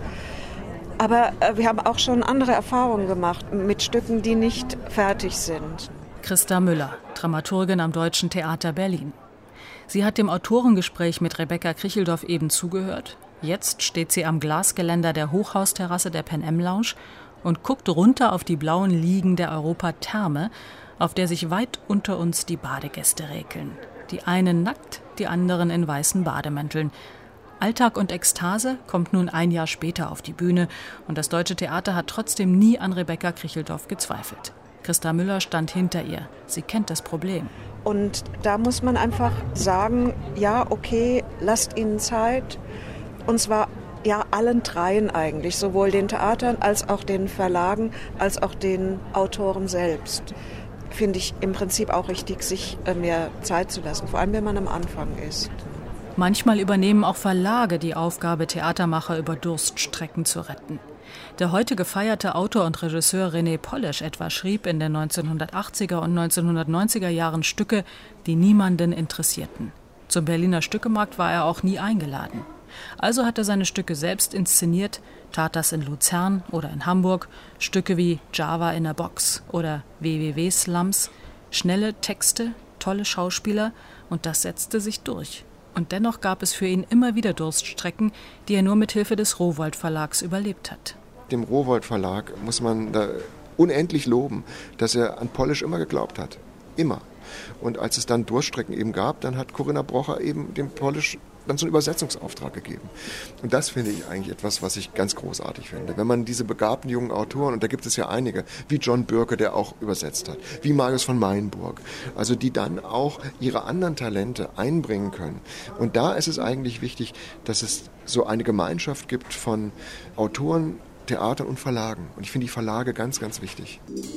Aber äh, wir haben auch schon andere Erfahrungen gemacht mit Stücken, die nicht fertig sind. Christa Müller, Dramaturgin am Deutschen Theater Berlin. Sie hat dem Autorengespräch mit Rebecca Kricheldorf eben zugehört. Jetzt steht sie am Glasgeländer der Hochhausterrasse der Pan Am Lounge und guckt runter auf die blauen Liegen der Europa Therme, auf der sich weit unter uns die Badegäste räkeln. Die einen nackt, die anderen in weißen Bademänteln. Alltag und Ekstase kommt nun ein Jahr später auf die Bühne und das Deutsche Theater hat trotzdem nie an Rebecca Kricheldorf gezweifelt. Christa Müller stand hinter ihr. Sie kennt das Problem. Und da muss man einfach sagen, ja, okay, lasst ihnen Zeit. Und zwar ja allen dreien eigentlich, sowohl den Theatern als auch den Verlagen, als auch den Autoren selbst. Finde ich im Prinzip auch richtig, sich mehr Zeit zu lassen, vor allem wenn man am Anfang ist. Manchmal übernehmen auch Verlage die Aufgabe, Theatermacher über Durststrecken zu retten. Der heute gefeierte Autor und Regisseur René Polish etwa schrieb in den neunzehnhundertachtziger und neunzehnhundertneunziger Jahren Stücke, die niemanden interessierten. Zum Berliner Stückemarkt war er auch nie eingeladen. Also hat er seine Stücke selbst inszeniert, tat das in Luzern oder in Hamburg, Stücke wie Java in a Box oder W W W-Slums, schnelle Texte, tolle Schauspieler und das setzte sich durch. Und dennoch gab es für ihn immer wieder Durststrecken, die er nur mit Hilfe des Rowohlt Verlags überlebt hat. Dem Rowohlt Verlag muss man da unendlich loben, dass er an Polish immer geglaubt hat. Immer. Und als es dann Durststrecken eben gab, dann hat Corinna Brocher eben dem Polish dann so einen Übersetzungsauftrag gegeben. Und das finde ich eigentlich etwas, was ich ganz großartig finde. Wenn man diese begabten jungen Autoren, und da gibt es ja einige, wie John Bürke, der auch übersetzt hat, wie Marius von Meinburg, also die dann auch ihre anderen Talente einbringen können. Und da ist es eigentlich wichtig, dass es so eine Gemeinschaft gibt von Autoren, Theatern und Verlagen. Und ich finde die Verlage ganz, ganz wichtig.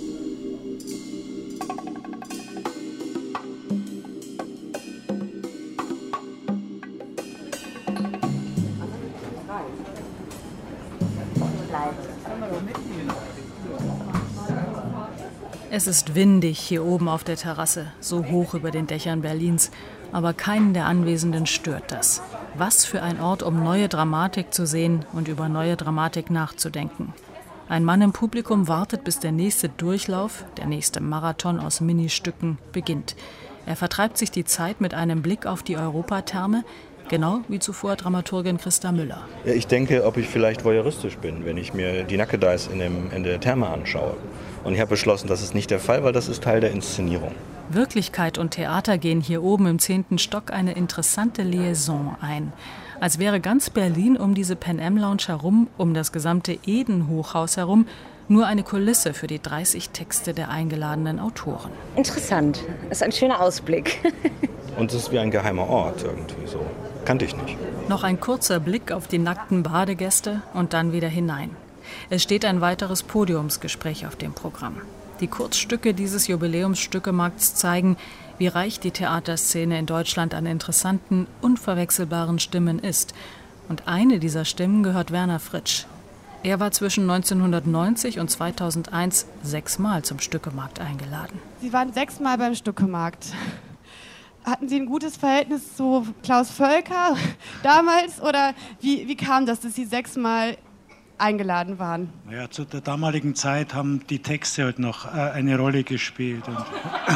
Es ist windig hier oben auf der Terrasse, so hoch über den Dächern Berlins. Aber keinen der Anwesenden stört das. Was für ein Ort, um neue Dramatik zu sehen und über neue Dramatik nachzudenken. Ein Mann im Publikum wartet, bis der nächste Durchlauf, der nächste Marathon aus Ministücken, beginnt. Er vertreibt sich die Zeit mit einem Blick auf die Europatherme, genau wie zuvor Dramaturgin Christa Müller. Ja, ich denke, ob ich vielleicht voyeuristisch bin, wenn ich mir die Nackedeis in, dem, in der Therme anschaue. Und ich habe beschlossen, das ist nicht der Fall, weil das ist Teil der Inszenierung. Wirklichkeit und Theater gehen hier oben im zehnten Stock eine interessante Liaison ein. Als wäre ganz Berlin um diese Pan Am Lounge herum, um das gesamte Eden-Hochhaus herum, nur eine Kulisse für die dreißig Texte der eingeladenen Autoren. Interessant, das ist ein schöner Ausblick. Und es ist wie ein geheimer Ort irgendwie so. Kannte ich nicht. Noch ein kurzer Blick auf die nackten Badegäste und dann wieder hinein. Es steht ein weiteres Podiumsgespräch auf dem Programm. Die Kurzstücke dieses Jubiläumsstückemarkts zeigen, wie reich die Theaterszene in Deutschland an interessanten, unverwechselbaren Stimmen ist. Und eine dieser Stimmen gehört Werner Fritsch. Er war zwischen neunzehnhundertneunzig und zweitausendeins sechsmal zum Stückemarkt eingeladen. Sie waren sechsmal beim Stückemarkt. Hatten Sie ein gutes Verhältnis zu Klaus Völker damals oder wie, wie kam das, dass Sie sechsmal eingeladen waren? Naja, zu der damaligen Zeit haben die Texte halt noch äh, eine Rolle gespielt. Und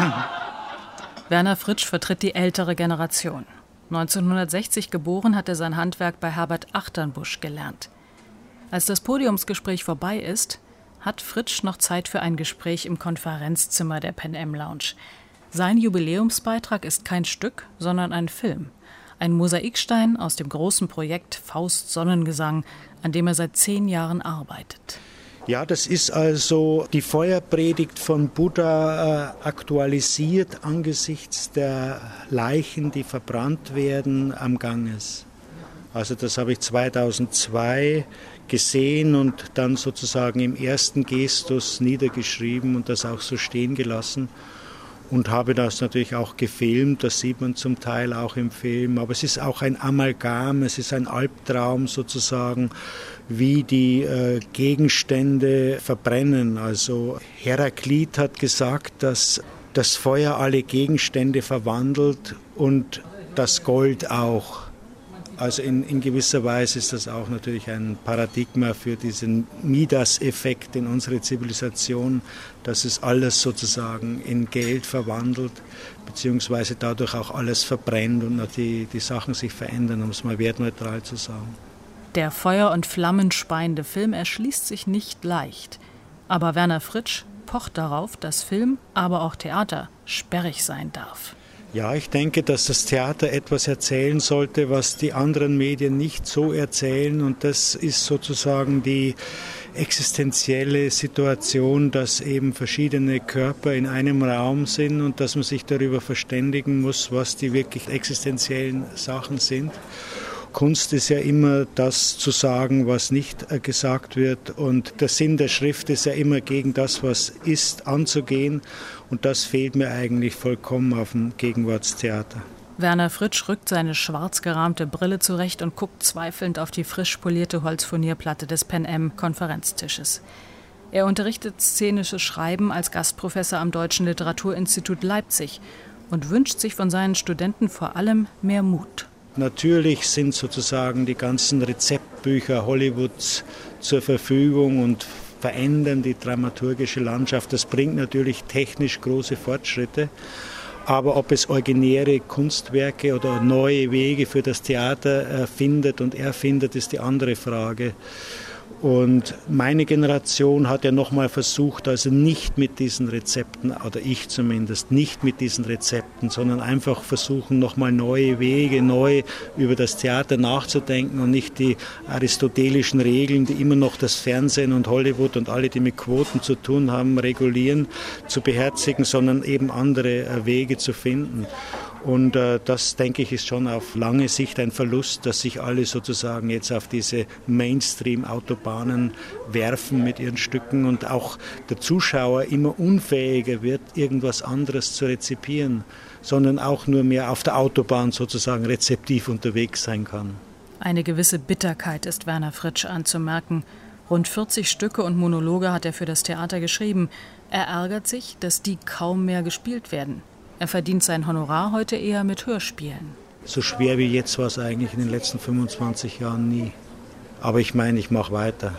Werner Fritsch vertritt die ältere Generation. neunzehnhundertsechzig geboren, hat er sein Handwerk bei Herbert Achternbusch gelernt. Als das Podiumsgespräch vorbei ist, hat Fritsch noch Zeit für ein Gespräch im Konferenzzimmer der Pan Am Lounge. Sein Jubiläumsbeitrag ist kein Stück, sondern ein Film. Ein Mosaikstein aus dem großen Projekt Faust Sonnengesang, an dem er seit zehn Jahren arbeitet. Ja, das ist also die Feuerpredigt von Buddha äh, aktualisiert angesichts der Leichen, die verbrannt werden am Ganges. Also das habe ich zweitausendzwei gesehen und dann sozusagen im ersten Gestus niedergeschrieben und das auch so stehen gelassen. Und habe das natürlich auch gefilmt, das sieht man zum Teil auch im Film. Aber es ist auch ein Amalgam, es ist ein Albtraum sozusagen, wie die äh, Gegenstände verbrennen. Also Heraklit hat gesagt, dass das Feuer alle Gegenstände verwandelt und das Gold auch. Also in, in gewisser Weise ist das auch natürlich ein Paradigma für diesen Midas-Effekt in unserer Zivilisation, dass es alles sozusagen in Geld verwandelt, beziehungsweise dadurch auch alles verbrennt und die, die Sachen sich verändern, um es mal wertneutral zu sagen. Der Feuer- und Flammenspeiende Film erschließt sich nicht leicht. Aber Werner Fritsch pocht darauf, dass Film, aber auch Theater sperrig sein darf. Ja, ich denke, dass das Theater etwas erzählen sollte, was die anderen Medien nicht so erzählen. Und das ist sozusagen die existenzielle Situation, dass eben verschiedene Körper in einem Raum sind und dass man sich darüber verständigen muss, was die wirklich existenziellen Sachen sind. Kunst ist ja immer das zu sagen, was nicht gesagt wird. Und der Sinn der Schrift ist ja immer gegen das, was ist, anzugehen. Und das fehlt mir eigentlich vollkommen auf dem Gegenwartstheater. Werner Fritsch rückt seine schwarz gerahmte Brille zurecht und guckt zweifelnd auf die frisch polierte Holzfurnierplatte des Pen-Am-Konferenztisches. Er unterrichtet szenisches Schreiben als Gastprofessor am Deutschen Literaturinstitut Leipzig und wünscht sich von seinen Studenten vor allem mehr Mut. Natürlich sind sozusagen die ganzen Rezeptbücher Hollywoods zur Verfügung und verändern die dramaturgische Landschaft. Das bringt natürlich technisch große Fortschritte. Aber ob es originäre Kunstwerke oder neue Wege für das Theater findet und erfindet, ist die andere Frage. Und meine Generation hat ja nochmal versucht, also nicht mit diesen Rezepten, oder ich zumindest, nicht mit diesen Rezepten, sondern einfach versuchen, nochmal neue Wege, neu über das Theater nachzudenken und nicht die aristotelischen Regeln, die immer noch das Fernsehen und Hollywood und alle, die mit Quoten zu tun haben, regulieren, zu beherzigen, sondern eben andere Wege zu finden. Und äh, das, denke ich, ist schon auf lange Sicht ein Verlust, dass sich alle sozusagen jetzt auf diese Mainstream-Autobahnen werfen mit ihren Stücken und auch der Zuschauer immer unfähiger wird, irgendwas anderes zu rezipieren, sondern auch nur mehr auf der Autobahn sozusagen rezeptiv unterwegs sein kann. Eine gewisse Bitterkeit ist Werner Fritsch anzumerken. Rund vierzig Stücke und Monologe hat er für das Theater geschrieben. Er ärgert sich, dass die kaum mehr gespielt werden. Er verdient sein Honorar heute eher mit Hörspielen. So schwer wie jetzt war es eigentlich in den letzten fünfundzwanzig Jahren nie. Aber ich meine, ich mache weiter.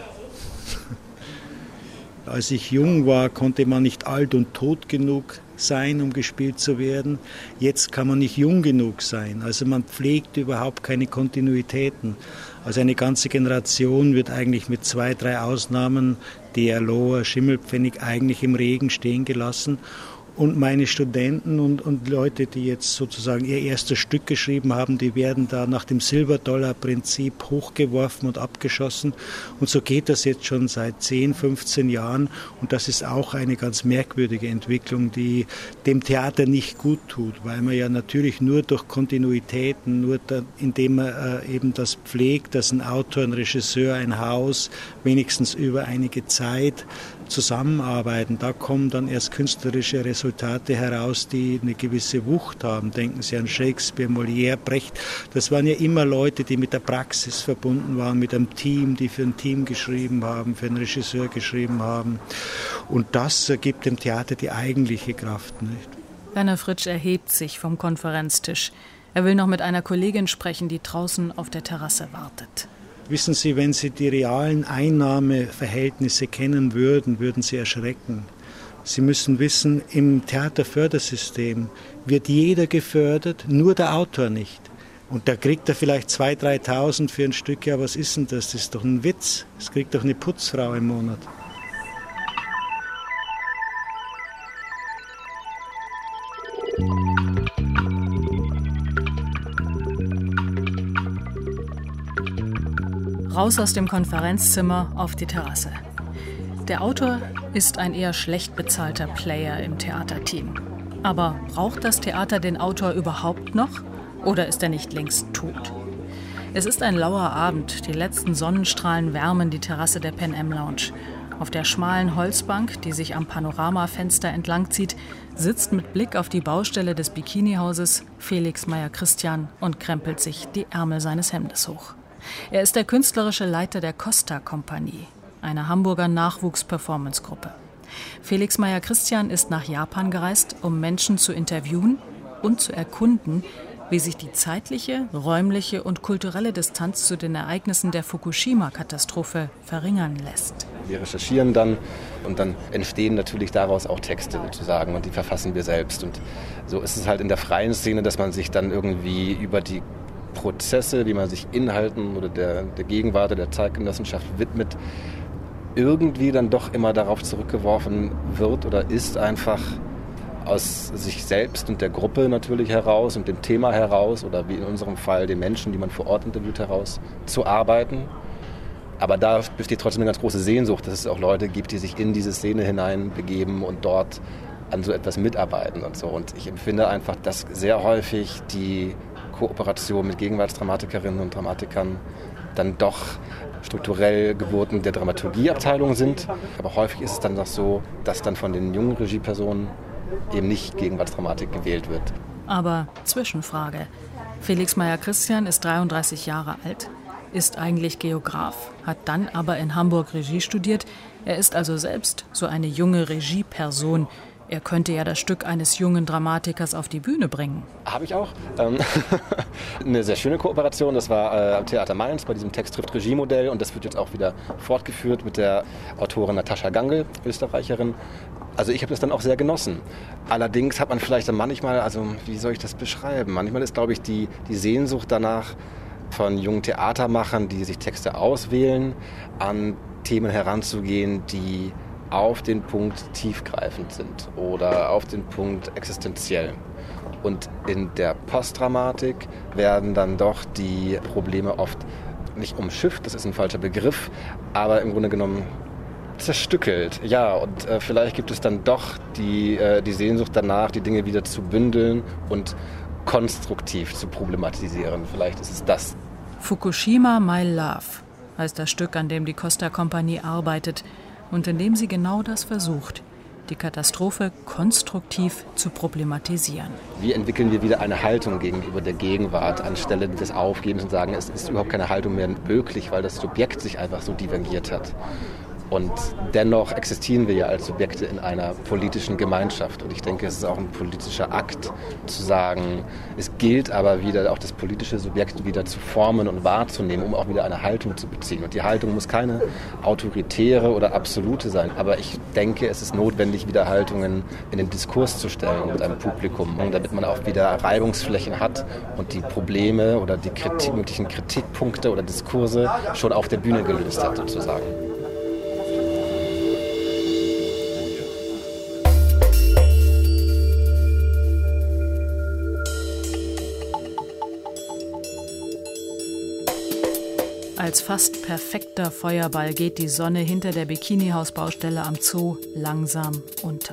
Als ich jung war, konnte man nicht alt und tot genug sein, um gespielt zu werden. Jetzt kann man nicht jung genug sein. Also man pflegt überhaupt keine Kontinuitäten. Also eine ganze Generation wird eigentlich mit zwei, drei Ausnahmen, D R Lohr, Schimmelpfennig, eigentlich im Regen stehen gelassen. Und meine Studenten und, und Leute, die jetzt sozusagen ihr erstes Stück geschrieben haben, die werden da nach dem Silberdollar-Prinzip hochgeworfen und abgeschossen. Und so geht das jetzt schon seit zehn, fünfzehn Jahren. Und das ist auch eine ganz merkwürdige Entwicklung, die dem Theater nicht gut tut, weil man ja natürlich nur durch Kontinuitäten, nur da, indem man äh, eben das pflegt, dass ein Autor, ein Regisseur, ein Haus wenigstens über einige Zeit zusammenarbeiten. Da kommen dann erst künstlerische Resultate heraus, die eine gewisse Wucht haben. Denken Sie an Shakespeare, Molière, Brecht. Das waren ja immer Leute, die mit der Praxis verbunden waren, mit einem Team, die für ein Team geschrieben haben, für einen Regisseur geschrieben haben. Und das gibt dem Theater die eigentliche Kraft, nicht? Werner Fritsch erhebt sich vom Konferenztisch. Er will noch mit einer Kollegin sprechen, die draußen auf der Terrasse wartet. Wissen Sie, wenn Sie die realen Einnahmeverhältnisse kennen würden, würden Sie erschrecken. Sie müssen wissen, im Theaterfördersystem wird jeder gefördert, nur der Autor nicht. Und da kriegt er vielleicht zweitausend, dreitausend für ein Stück. Ja, was ist denn das? Das ist doch ein Witz. Das kriegt doch eine Putzfrau im Monat. Raus aus dem Konferenzzimmer auf die Terrasse. Der Autor ist ein eher schlecht bezahlter Player im Theaterteam. Aber braucht das Theater den Autor überhaupt noch? Oder ist er nicht längst tot? Es ist ein lauer Abend. Die letzten Sonnenstrahlen wärmen die Terrasse der Pan Am Lounge. Auf der schmalen Holzbank, die sich am Panoramafenster entlangzieht, sitzt mit Blick auf die Baustelle des Bikinihauses Felix Meyer-Christian und krempelt sich die Ärmel seines Hemdes hoch. Er ist der künstlerische Leiter der Costa-Kompanie, einer Hamburger Nachwuchs-Performance-Gruppe. Felix Meyer-Christian ist nach Japan gereist, um Menschen zu interviewen und zu erkunden, wie sich die zeitliche, räumliche und kulturelle Distanz zu den Ereignissen der Fukushima-Katastrophe verringern lässt. Wir recherchieren dann und dann entstehen natürlich daraus auch Texte sozusagen und die verfassen wir selbst. Und so ist es halt in der freien Szene, dass man sich dann irgendwie über die Prozesse, wie man sich Inhalten oder der, der Gegenwart der Zeitgenossenschaft widmet, irgendwie dann doch immer darauf zurückgeworfen wird oder ist, einfach aus sich selbst und der Gruppe natürlich heraus und dem Thema heraus oder wie in unserem Fall den Menschen, die man vor Ort interviewt, heraus zu arbeiten. Aber da besteht trotzdem eine ganz große Sehnsucht, dass es auch Leute gibt, die sich in diese Szene hineinbegeben und dort an so etwas mitarbeiten und so. Und ich empfinde einfach, dass sehr häufig die Kooperation mit Gegenwartsdramatikerinnen und Dramatikern dann doch strukturell Geburten der Dramaturgieabteilung sind. Aber häufig ist es dann doch so, dass dann von den jungen Regiepersonen eben nicht Gegenwartsdramatik gewählt wird. Aber Zwischenfrage. Felix Meyer-Christian ist dreiunddreißig Jahre alt, ist eigentlich Geograf, hat dann aber in Hamburg Regie studiert. Er ist also selbst so eine junge Regieperson. Er könnte ja das Stück eines jungen Dramatikers auf die Bühne bringen. Habe ich auch. Ähm, eine sehr schöne Kooperation. Das war äh, am Theater Mainz bei diesem Text trifft Regie-Modell. Und das wird jetzt auch wieder fortgeführt mit der Autorin Natascha Gangl, Österreicherin. Also ich habe das dann auch sehr genossen. Allerdings hat man vielleicht dann manchmal, also wie soll ich das beschreiben? Manchmal ist, glaube ich, die, die Sehnsucht danach von jungen Theatermachern, die sich Texte auswählen, an Themen heranzugehen, die auf den Punkt tiefgreifend sind oder auf den Punkt existenziell. Und in der Postdramatik werden dann doch die Probleme oft nicht umschifft, das ist ein falscher Begriff, aber im Grunde genommen zerstückelt. Ja, und äh, vielleicht gibt es dann doch die, äh, die Sehnsucht danach, die Dinge wieder zu bündeln und konstruktiv zu problematisieren. Vielleicht ist es das. Fukushima My Love heißt das Stück, an dem die Costa-Kompanie arbeitet und in dem sie genau das versucht, die Katastrophe konstruktiv zu problematisieren. Wie entwickeln wir wieder eine Haltung gegenüber der Gegenwart, anstelle des Aufgebens und sagen, es ist überhaupt keine Haltung mehr möglich, weil das Subjekt sich einfach so divergiert hat. Und dennoch existieren wir ja als Subjekte in einer politischen Gemeinschaft. Und ich denke, es ist auch ein politischer Akt, zu sagen, es gilt aber wieder, auch das politische Subjekt wieder zu formen und wahrzunehmen, um auch wieder eine Haltung zu beziehen. Und die Haltung muss keine autoritäre oder absolute sein. Aber ich denke, es ist notwendig, wieder Haltungen in den Diskurs zu stellen mit einem Publikum, damit man auch wieder Reibungsflächen hat und die Probleme oder die Kritik, möglichen Kritikpunkte oder Diskurse schon auf der Bühne gelöst hat, sozusagen. Als fast perfekter Feuerball geht die Sonne hinter der Bikinihaus-Baustelle am Zoo langsam unter.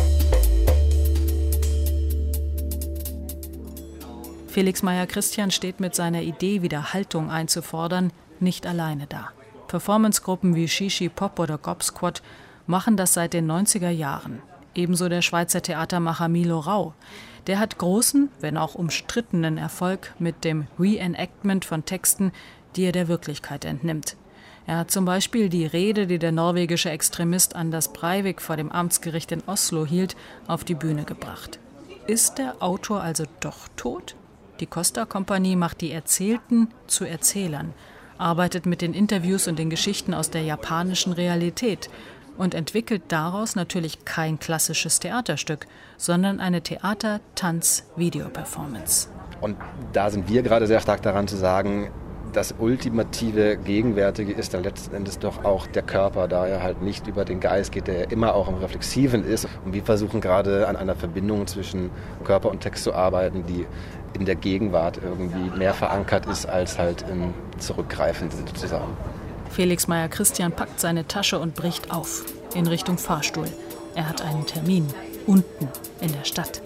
Felix Meyer-Christian steht mit seiner Idee, wieder Haltung einzufordern, nicht alleine da. Performancegruppen wie Shishi Pop oder Gob Squad machen das seit den neunziger Jahren. Ebenso der Schweizer Theatermacher Milo Rau. Der hat großen, wenn auch umstrittenen Erfolg mit dem Reenactment von Texten, die er der Wirklichkeit entnimmt. Er hat zum Beispiel die Rede, die der norwegische Extremist Anders Breivik vor dem Amtsgericht in Oslo hielt, auf die Bühne gebracht. Ist der Autor also doch tot? Die Costa-Kompanie macht die Erzählten zu Erzählern, arbeitet mit den Interviews und den Geschichten aus der japanischen Realität und entwickelt daraus natürlich kein klassisches Theaterstück, sondern eine Theater-Tanz-Video-Performance. Und da sind wir gerade sehr stark daran zu sagen, das ultimative Gegenwärtige ist dann letzten Endes doch auch der Körper, da er halt nicht über den Geist geht, der immer auch im Reflexiven ist. Und wir versuchen gerade an einer Verbindung zwischen Körper und Text zu arbeiten, die in der Gegenwart irgendwie mehr verankert ist als halt im Zurückgreifenden sozusagen. Felix Meyer-Christian packt seine Tasche und bricht auf in Richtung Fahrstuhl. Er hat einen Termin unten in der Stadt.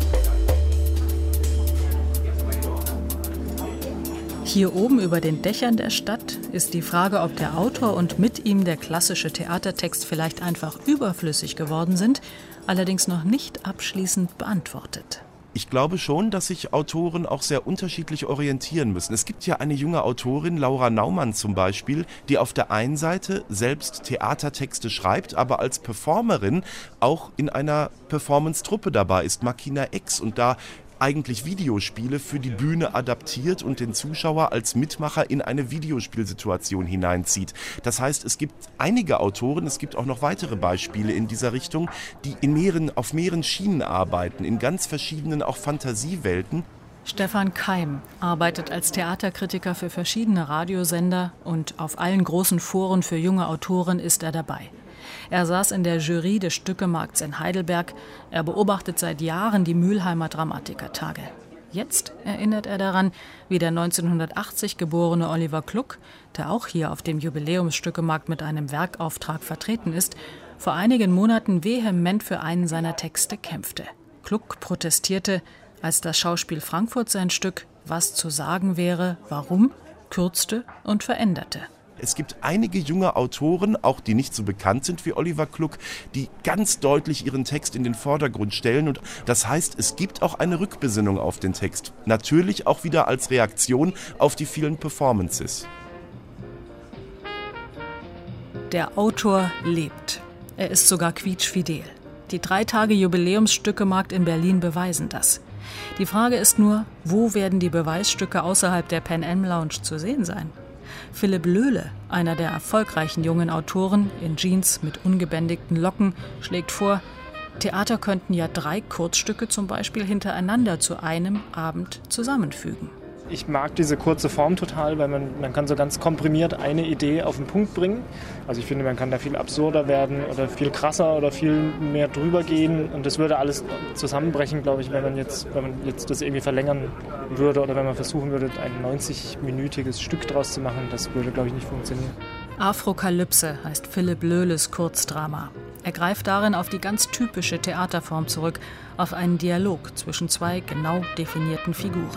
Hier oben über den Dächern der Stadt ist die Frage, ob der Autor und mit ihm der klassische Theatertext vielleicht einfach überflüssig geworden sind, allerdings noch nicht abschließend beantwortet. Ich glaube schon, dass sich Autoren auch sehr unterschiedlich orientieren müssen. Es gibt ja eine junge Autorin, Laura Naumann zum Beispiel, die auf der einen Seite selbst Theatertexte schreibt, aber als Performerin auch in einer Performance-Truppe dabei ist, Makina X, und da eigentlich Videospiele für die Bühne adaptiert und den Zuschauer als Mitmacher in eine Videospielsituation hineinzieht. Das heißt, es gibt einige Autoren, es gibt auch noch weitere Beispiele in dieser Richtung, die in mehreren, auf mehreren Schienen arbeiten, in ganz verschiedenen auch Fantasiewelten. Stefan Keim arbeitet als Theaterkritiker für verschiedene Radiosender und auf allen großen Foren für junge Autoren ist er dabei. Er saß in der Jury des Stückemarkts in Heidelberg. Er beobachtet seit Jahren die Mülheimer Dramatikertage. Jetzt erinnert er daran, wie der neunzehnhundertachtzig geborene Oliver Kluck, der auch hier auf dem Jubiläumsstückemarkt mit einem Werkauftrag vertreten ist, vor einigen Monaten vehement für einen seiner Texte kämpfte. Kluck protestierte, als das Schauspiel Frankfurt sein Stück Was zu sagen wäre, warum, kürzte und veränderte. Es gibt einige junge Autoren, auch die nicht so bekannt sind wie Oliver Kluck, die ganz deutlich ihren Text in den Vordergrund stellen. Und das heißt, es gibt auch eine Rückbesinnung auf den Text. Natürlich auch wieder als Reaktion auf die vielen Performances. Der Autor lebt. Er ist sogar quietschfidel. Die drei Tage Jubiläumsstückemarkt in Berlin beweisen das. Die Frage ist nur, wo werden die Beweisstücke außerhalb der Pan Am Lounge zu sehen sein? Philipp Löhle, einer der erfolgreichen jungen Autoren in Jeans mit ungebändigten Locken, schlägt vor, Theater könnten ja drei Kurzstücke zum Beispiel hintereinander zu einem Abend zusammenfügen. Ich mag diese kurze Form total, weil man, man kann so ganz komprimiert eine Idee auf den Punkt bringen. Also ich finde, man kann da viel absurder werden oder viel krasser oder viel mehr drüber gehen. Und das würde alles zusammenbrechen, glaube ich, wenn man jetzt, wenn man jetzt das irgendwie verlängern würde oder wenn man versuchen würde, ein neunzig-minütiges Stück draus zu machen. Das würde, glaube ich, nicht funktionieren. Afrokalypse heißt Philipp Löhles Kurzdrama. Er greift darin auf die ganz typische Theaterform zurück, auf einen Dialog zwischen zwei genau definierten Figuren.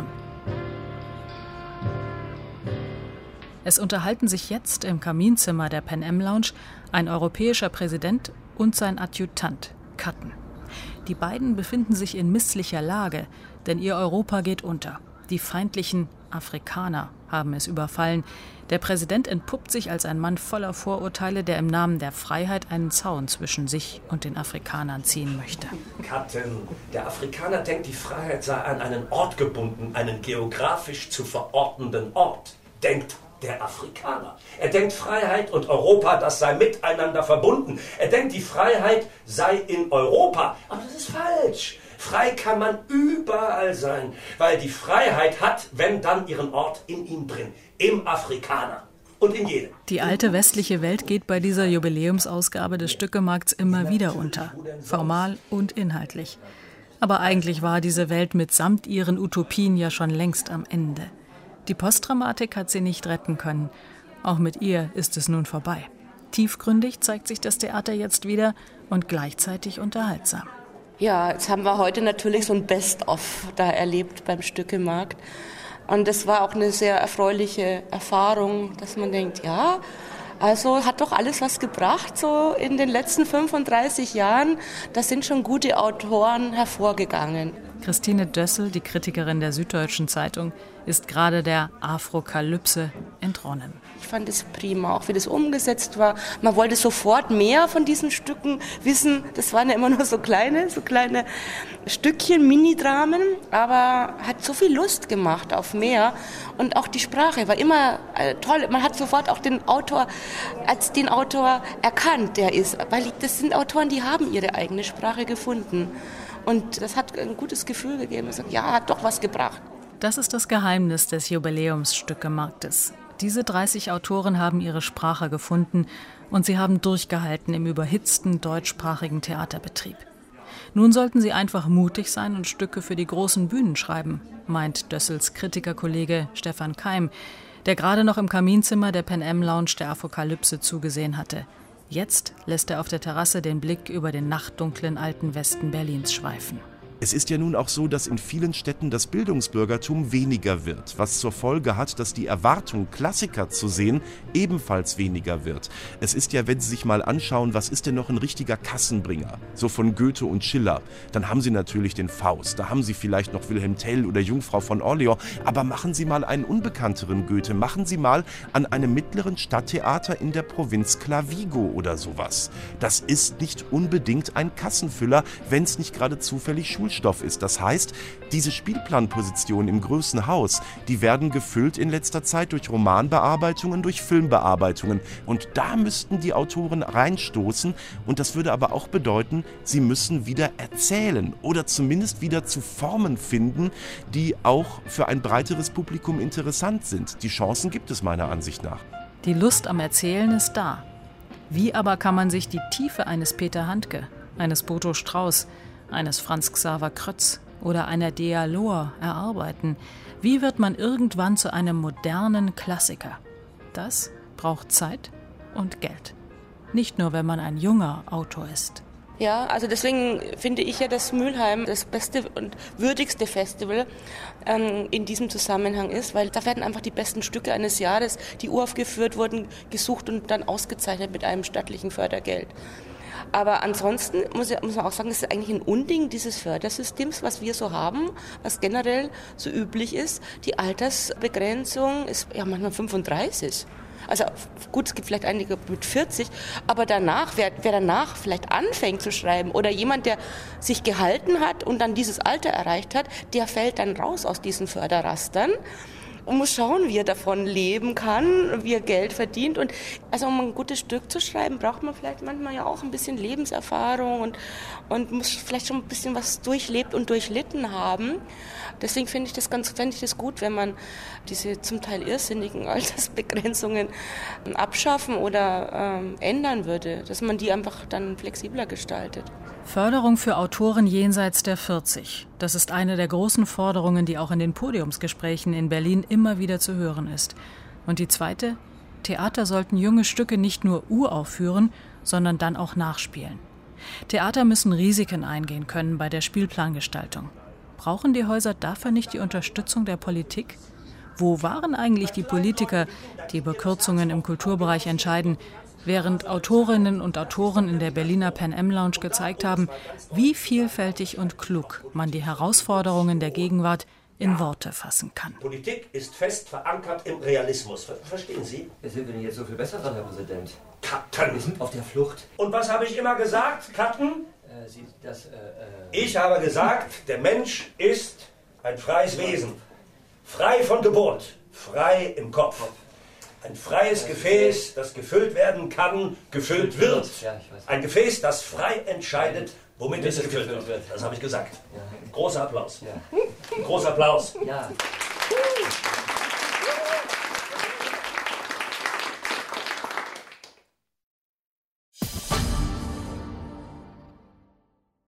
Es unterhalten sich jetzt im Kaminzimmer der Pan Am Lounge ein europäischer Präsident und sein Adjutant, Katten. Die beiden befinden sich in misslicher Lage, denn ihr Europa geht unter. Die feindlichen Afrikaner haben es überfallen. Der Präsident entpuppt sich als ein Mann voller Vorurteile, der im Namen der Freiheit einen Zaun zwischen sich und den Afrikanern ziehen möchte. Captain, der Afrikaner denkt, die Freiheit sei an einen Ort gebunden, einen geografisch zu verortenden Ort. Denkt der Afrikaner. Er denkt, Freiheit und Europa, das sei miteinander verbunden. Er denkt, die Freiheit sei in Europa. Aber das ist falsch. Frei kann man überall sein, weil die Freiheit hat, wenn dann, ihren Ort in ihm drin, im Afrikaner und in jedem. Die alte westliche Welt geht bei dieser Jubiläumsausgabe des Stückemarkts immer wieder unter, formal und inhaltlich. Aber eigentlich war diese Welt mitsamt ihren Utopien ja schon längst am Ende. Die Postdramatik hat sie nicht retten können. Auch mit ihr ist es nun vorbei. Tiefgründig zeigt sich das Theater jetzt wieder und gleichzeitig unterhaltsam. Ja, jetzt haben wir heute natürlich so ein Best-of da erlebt beim Stückemarkt. Und das war auch eine sehr erfreuliche Erfahrung, dass man denkt, ja, also hat doch alles was gebracht, so in den letzten fünfunddreißig Jahren. Da sind schon gute Autoren hervorgegangen. Christine Dössel, die Kritikerin der Süddeutschen Zeitung, ist gerade der Afrokalypse entronnen. Ich fand es prima, auch wie das umgesetzt war. Man wollte sofort mehr von diesen Stücken wissen. Das waren ja immer nur so kleine, so kleine Stückchen, Minidramen, aber hat so viel Lust gemacht auf mehr. Und auch die Sprache war immer toll. Man hat sofort auch den Autor als den Autor erkannt, der ist. Weil das sind Autoren, die haben ihre eigene Sprache gefunden. Und das hat ein gutes Gefühl gegeben. Ich sage, ja, hat doch was gebracht. Das ist das Geheimnis des Jubiläumsstückemarktes. Diese dreißig Autoren haben ihre Sprache gefunden und sie haben durchgehalten im überhitzten deutschsprachigen Theaterbetrieb. Nun sollten sie einfach mutig sein und Stücke für die großen Bühnen schreiben, meint Dössels Kritikerkollege Stefan Keim, der gerade noch im Kaminzimmer der Pan Am Lounge der Apokalypse zugesehen hatte. Jetzt lässt er auf der Terrasse den Blick über den nachtdunklen alten Westen Berlins schweifen. Es ist ja nun auch so, dass in vielen Städten das Bildungsbürgertum weniger wird, was zur Folge hat, dass die Erwartung, Klassiker zu sehen, ebenfalls weniger wird. Es ist ja, wenn Sie sich mal anschauen, was ist denn noch ein richtiger Kassenbringer? So von Goethe und Schiller. Dann haben Sie natürlich den Faust, da haben Sie vielleicht noch Wilhelm Tell oder Jungfrau von Orleans. Aber machen Sie mal einen unbekannteren Goethe, machen Sie mal an einem mittleren Stadttheater in der Provinz Clavigo oder sowas. Das ist nicht unbedingt ein Kassenfüller, wenn es nicht gerade zufällig Schul Stoff ist. Das heißt, diese Spielplanpositionen im großen Haus, die werden gefüllt in letzter Zeit durch Romanbearbeitungen, durch Filmbearbeitungen. Und da müssten die Autoren reinstoßen. Und das würde aber auch bedeuten, sie müssen wieder erzählen oder zumindest wieder zu Formen finden, die auch für ein breiteres Publikum interessant sind. Die Chancen gibt es meiner Ansicht nach. Die Lust am Erzählen ist da. Wie aber kann man sich die Tiefe eines Peter Handke, eines Boto Strauß, eines Franz Xaver Krötz oder einer Dea Lohr erarbeiten? Wie wird man irgendwann zu einem modernen Klassiker? Das braucht Zeit und Geld. Nicht nur, wenn man ein junger Autor ist. Ja, also deswegen finde ich ja, dass Mülheim das beste und würdigste Festival ähm, in diesem Zusammenhang ist, weil da werden einfach die besten Stücke eines Jahres, die uraufgeführt wurden, gesucht und dann ausgezeichnet mit einem staatlichen Fördergeld. Aber ansonsten muss, ich, muss man auch sagen, es ist eigentlich ein Unding dieses Fördersystems, was wir so haben, was generell so üblich ist. Die Altersbegrenzung ist ja manchmal fünfunddreißig. Also gut, es gibt vielleicht einige mit vierzig, aber danach, wer, wer danach vielleicht anfängt zu schreiben oder jemand, der sich gehalten hat und dann dieses Alter erreicht hat, der fällt dann raus aus diesen Förderrastern und muss schauen, wie er davon leben kann, wie er Geld verdient. Und also um ein gutes Stück zu schreiben, braucht man vielleicht manchmal ja auch ein bisschen Lebenserfahrung und, und muss vielleicht schon ein bisschen was durchlebt und durchlitten haben. Deswegen finde ich das ganz, fände ich das gut, wenn man diese zum Teil irrsinnigen Altersbegrenzungen abschaffen oder ähm, ändern würde, dass man die einfach dann flexibler gestaltet. Förderung für Autoren jenseits der vierzig. Das ist eine der großen Forderungen, die auch in den Podiumsgesprächen in Berlin immer wieder zu hören ist. Und die zweite? Theater sollten junge Stücke nicht nur uraufführen, sondern dann auch nachspielen. Theater müssen Risiken eingehen können bei der Spielplangestaltung. Brauchen die Häuser dafür nicht die Unterstützung der Politik? Wo waren eigentlich die Politiker, die über Kürzungen im Kulturbereich entscheiden, während Autorinnen und Autoren in der Berliner Pan Am Lounge gezeigt haben, wie vielfältig und klug man die Herausforderungen der Gegenwart in Worte fassen kann. Politik ist fest verankert im Realismus. Verstehen Sie? Wir sind nicht jetzt so viel besser dran, Herr Präsident. Katten! Wir sind auf der Flucht. Und was habe ich immer gesagt, Katten? Äh, Sie, das, äh, äh ich habe gesagt, der Mensch ist ein freies Wesen. Frei von Geburt, frei im Kopf. Ein freies Gefäß, das gefüllt werden kann, gefüllt wird. Ein Gefäß, das frei entscheidet, womit es gefüllt wird. Das habe ich gesagt. Großer Applaus. Großer Applaus. Ja.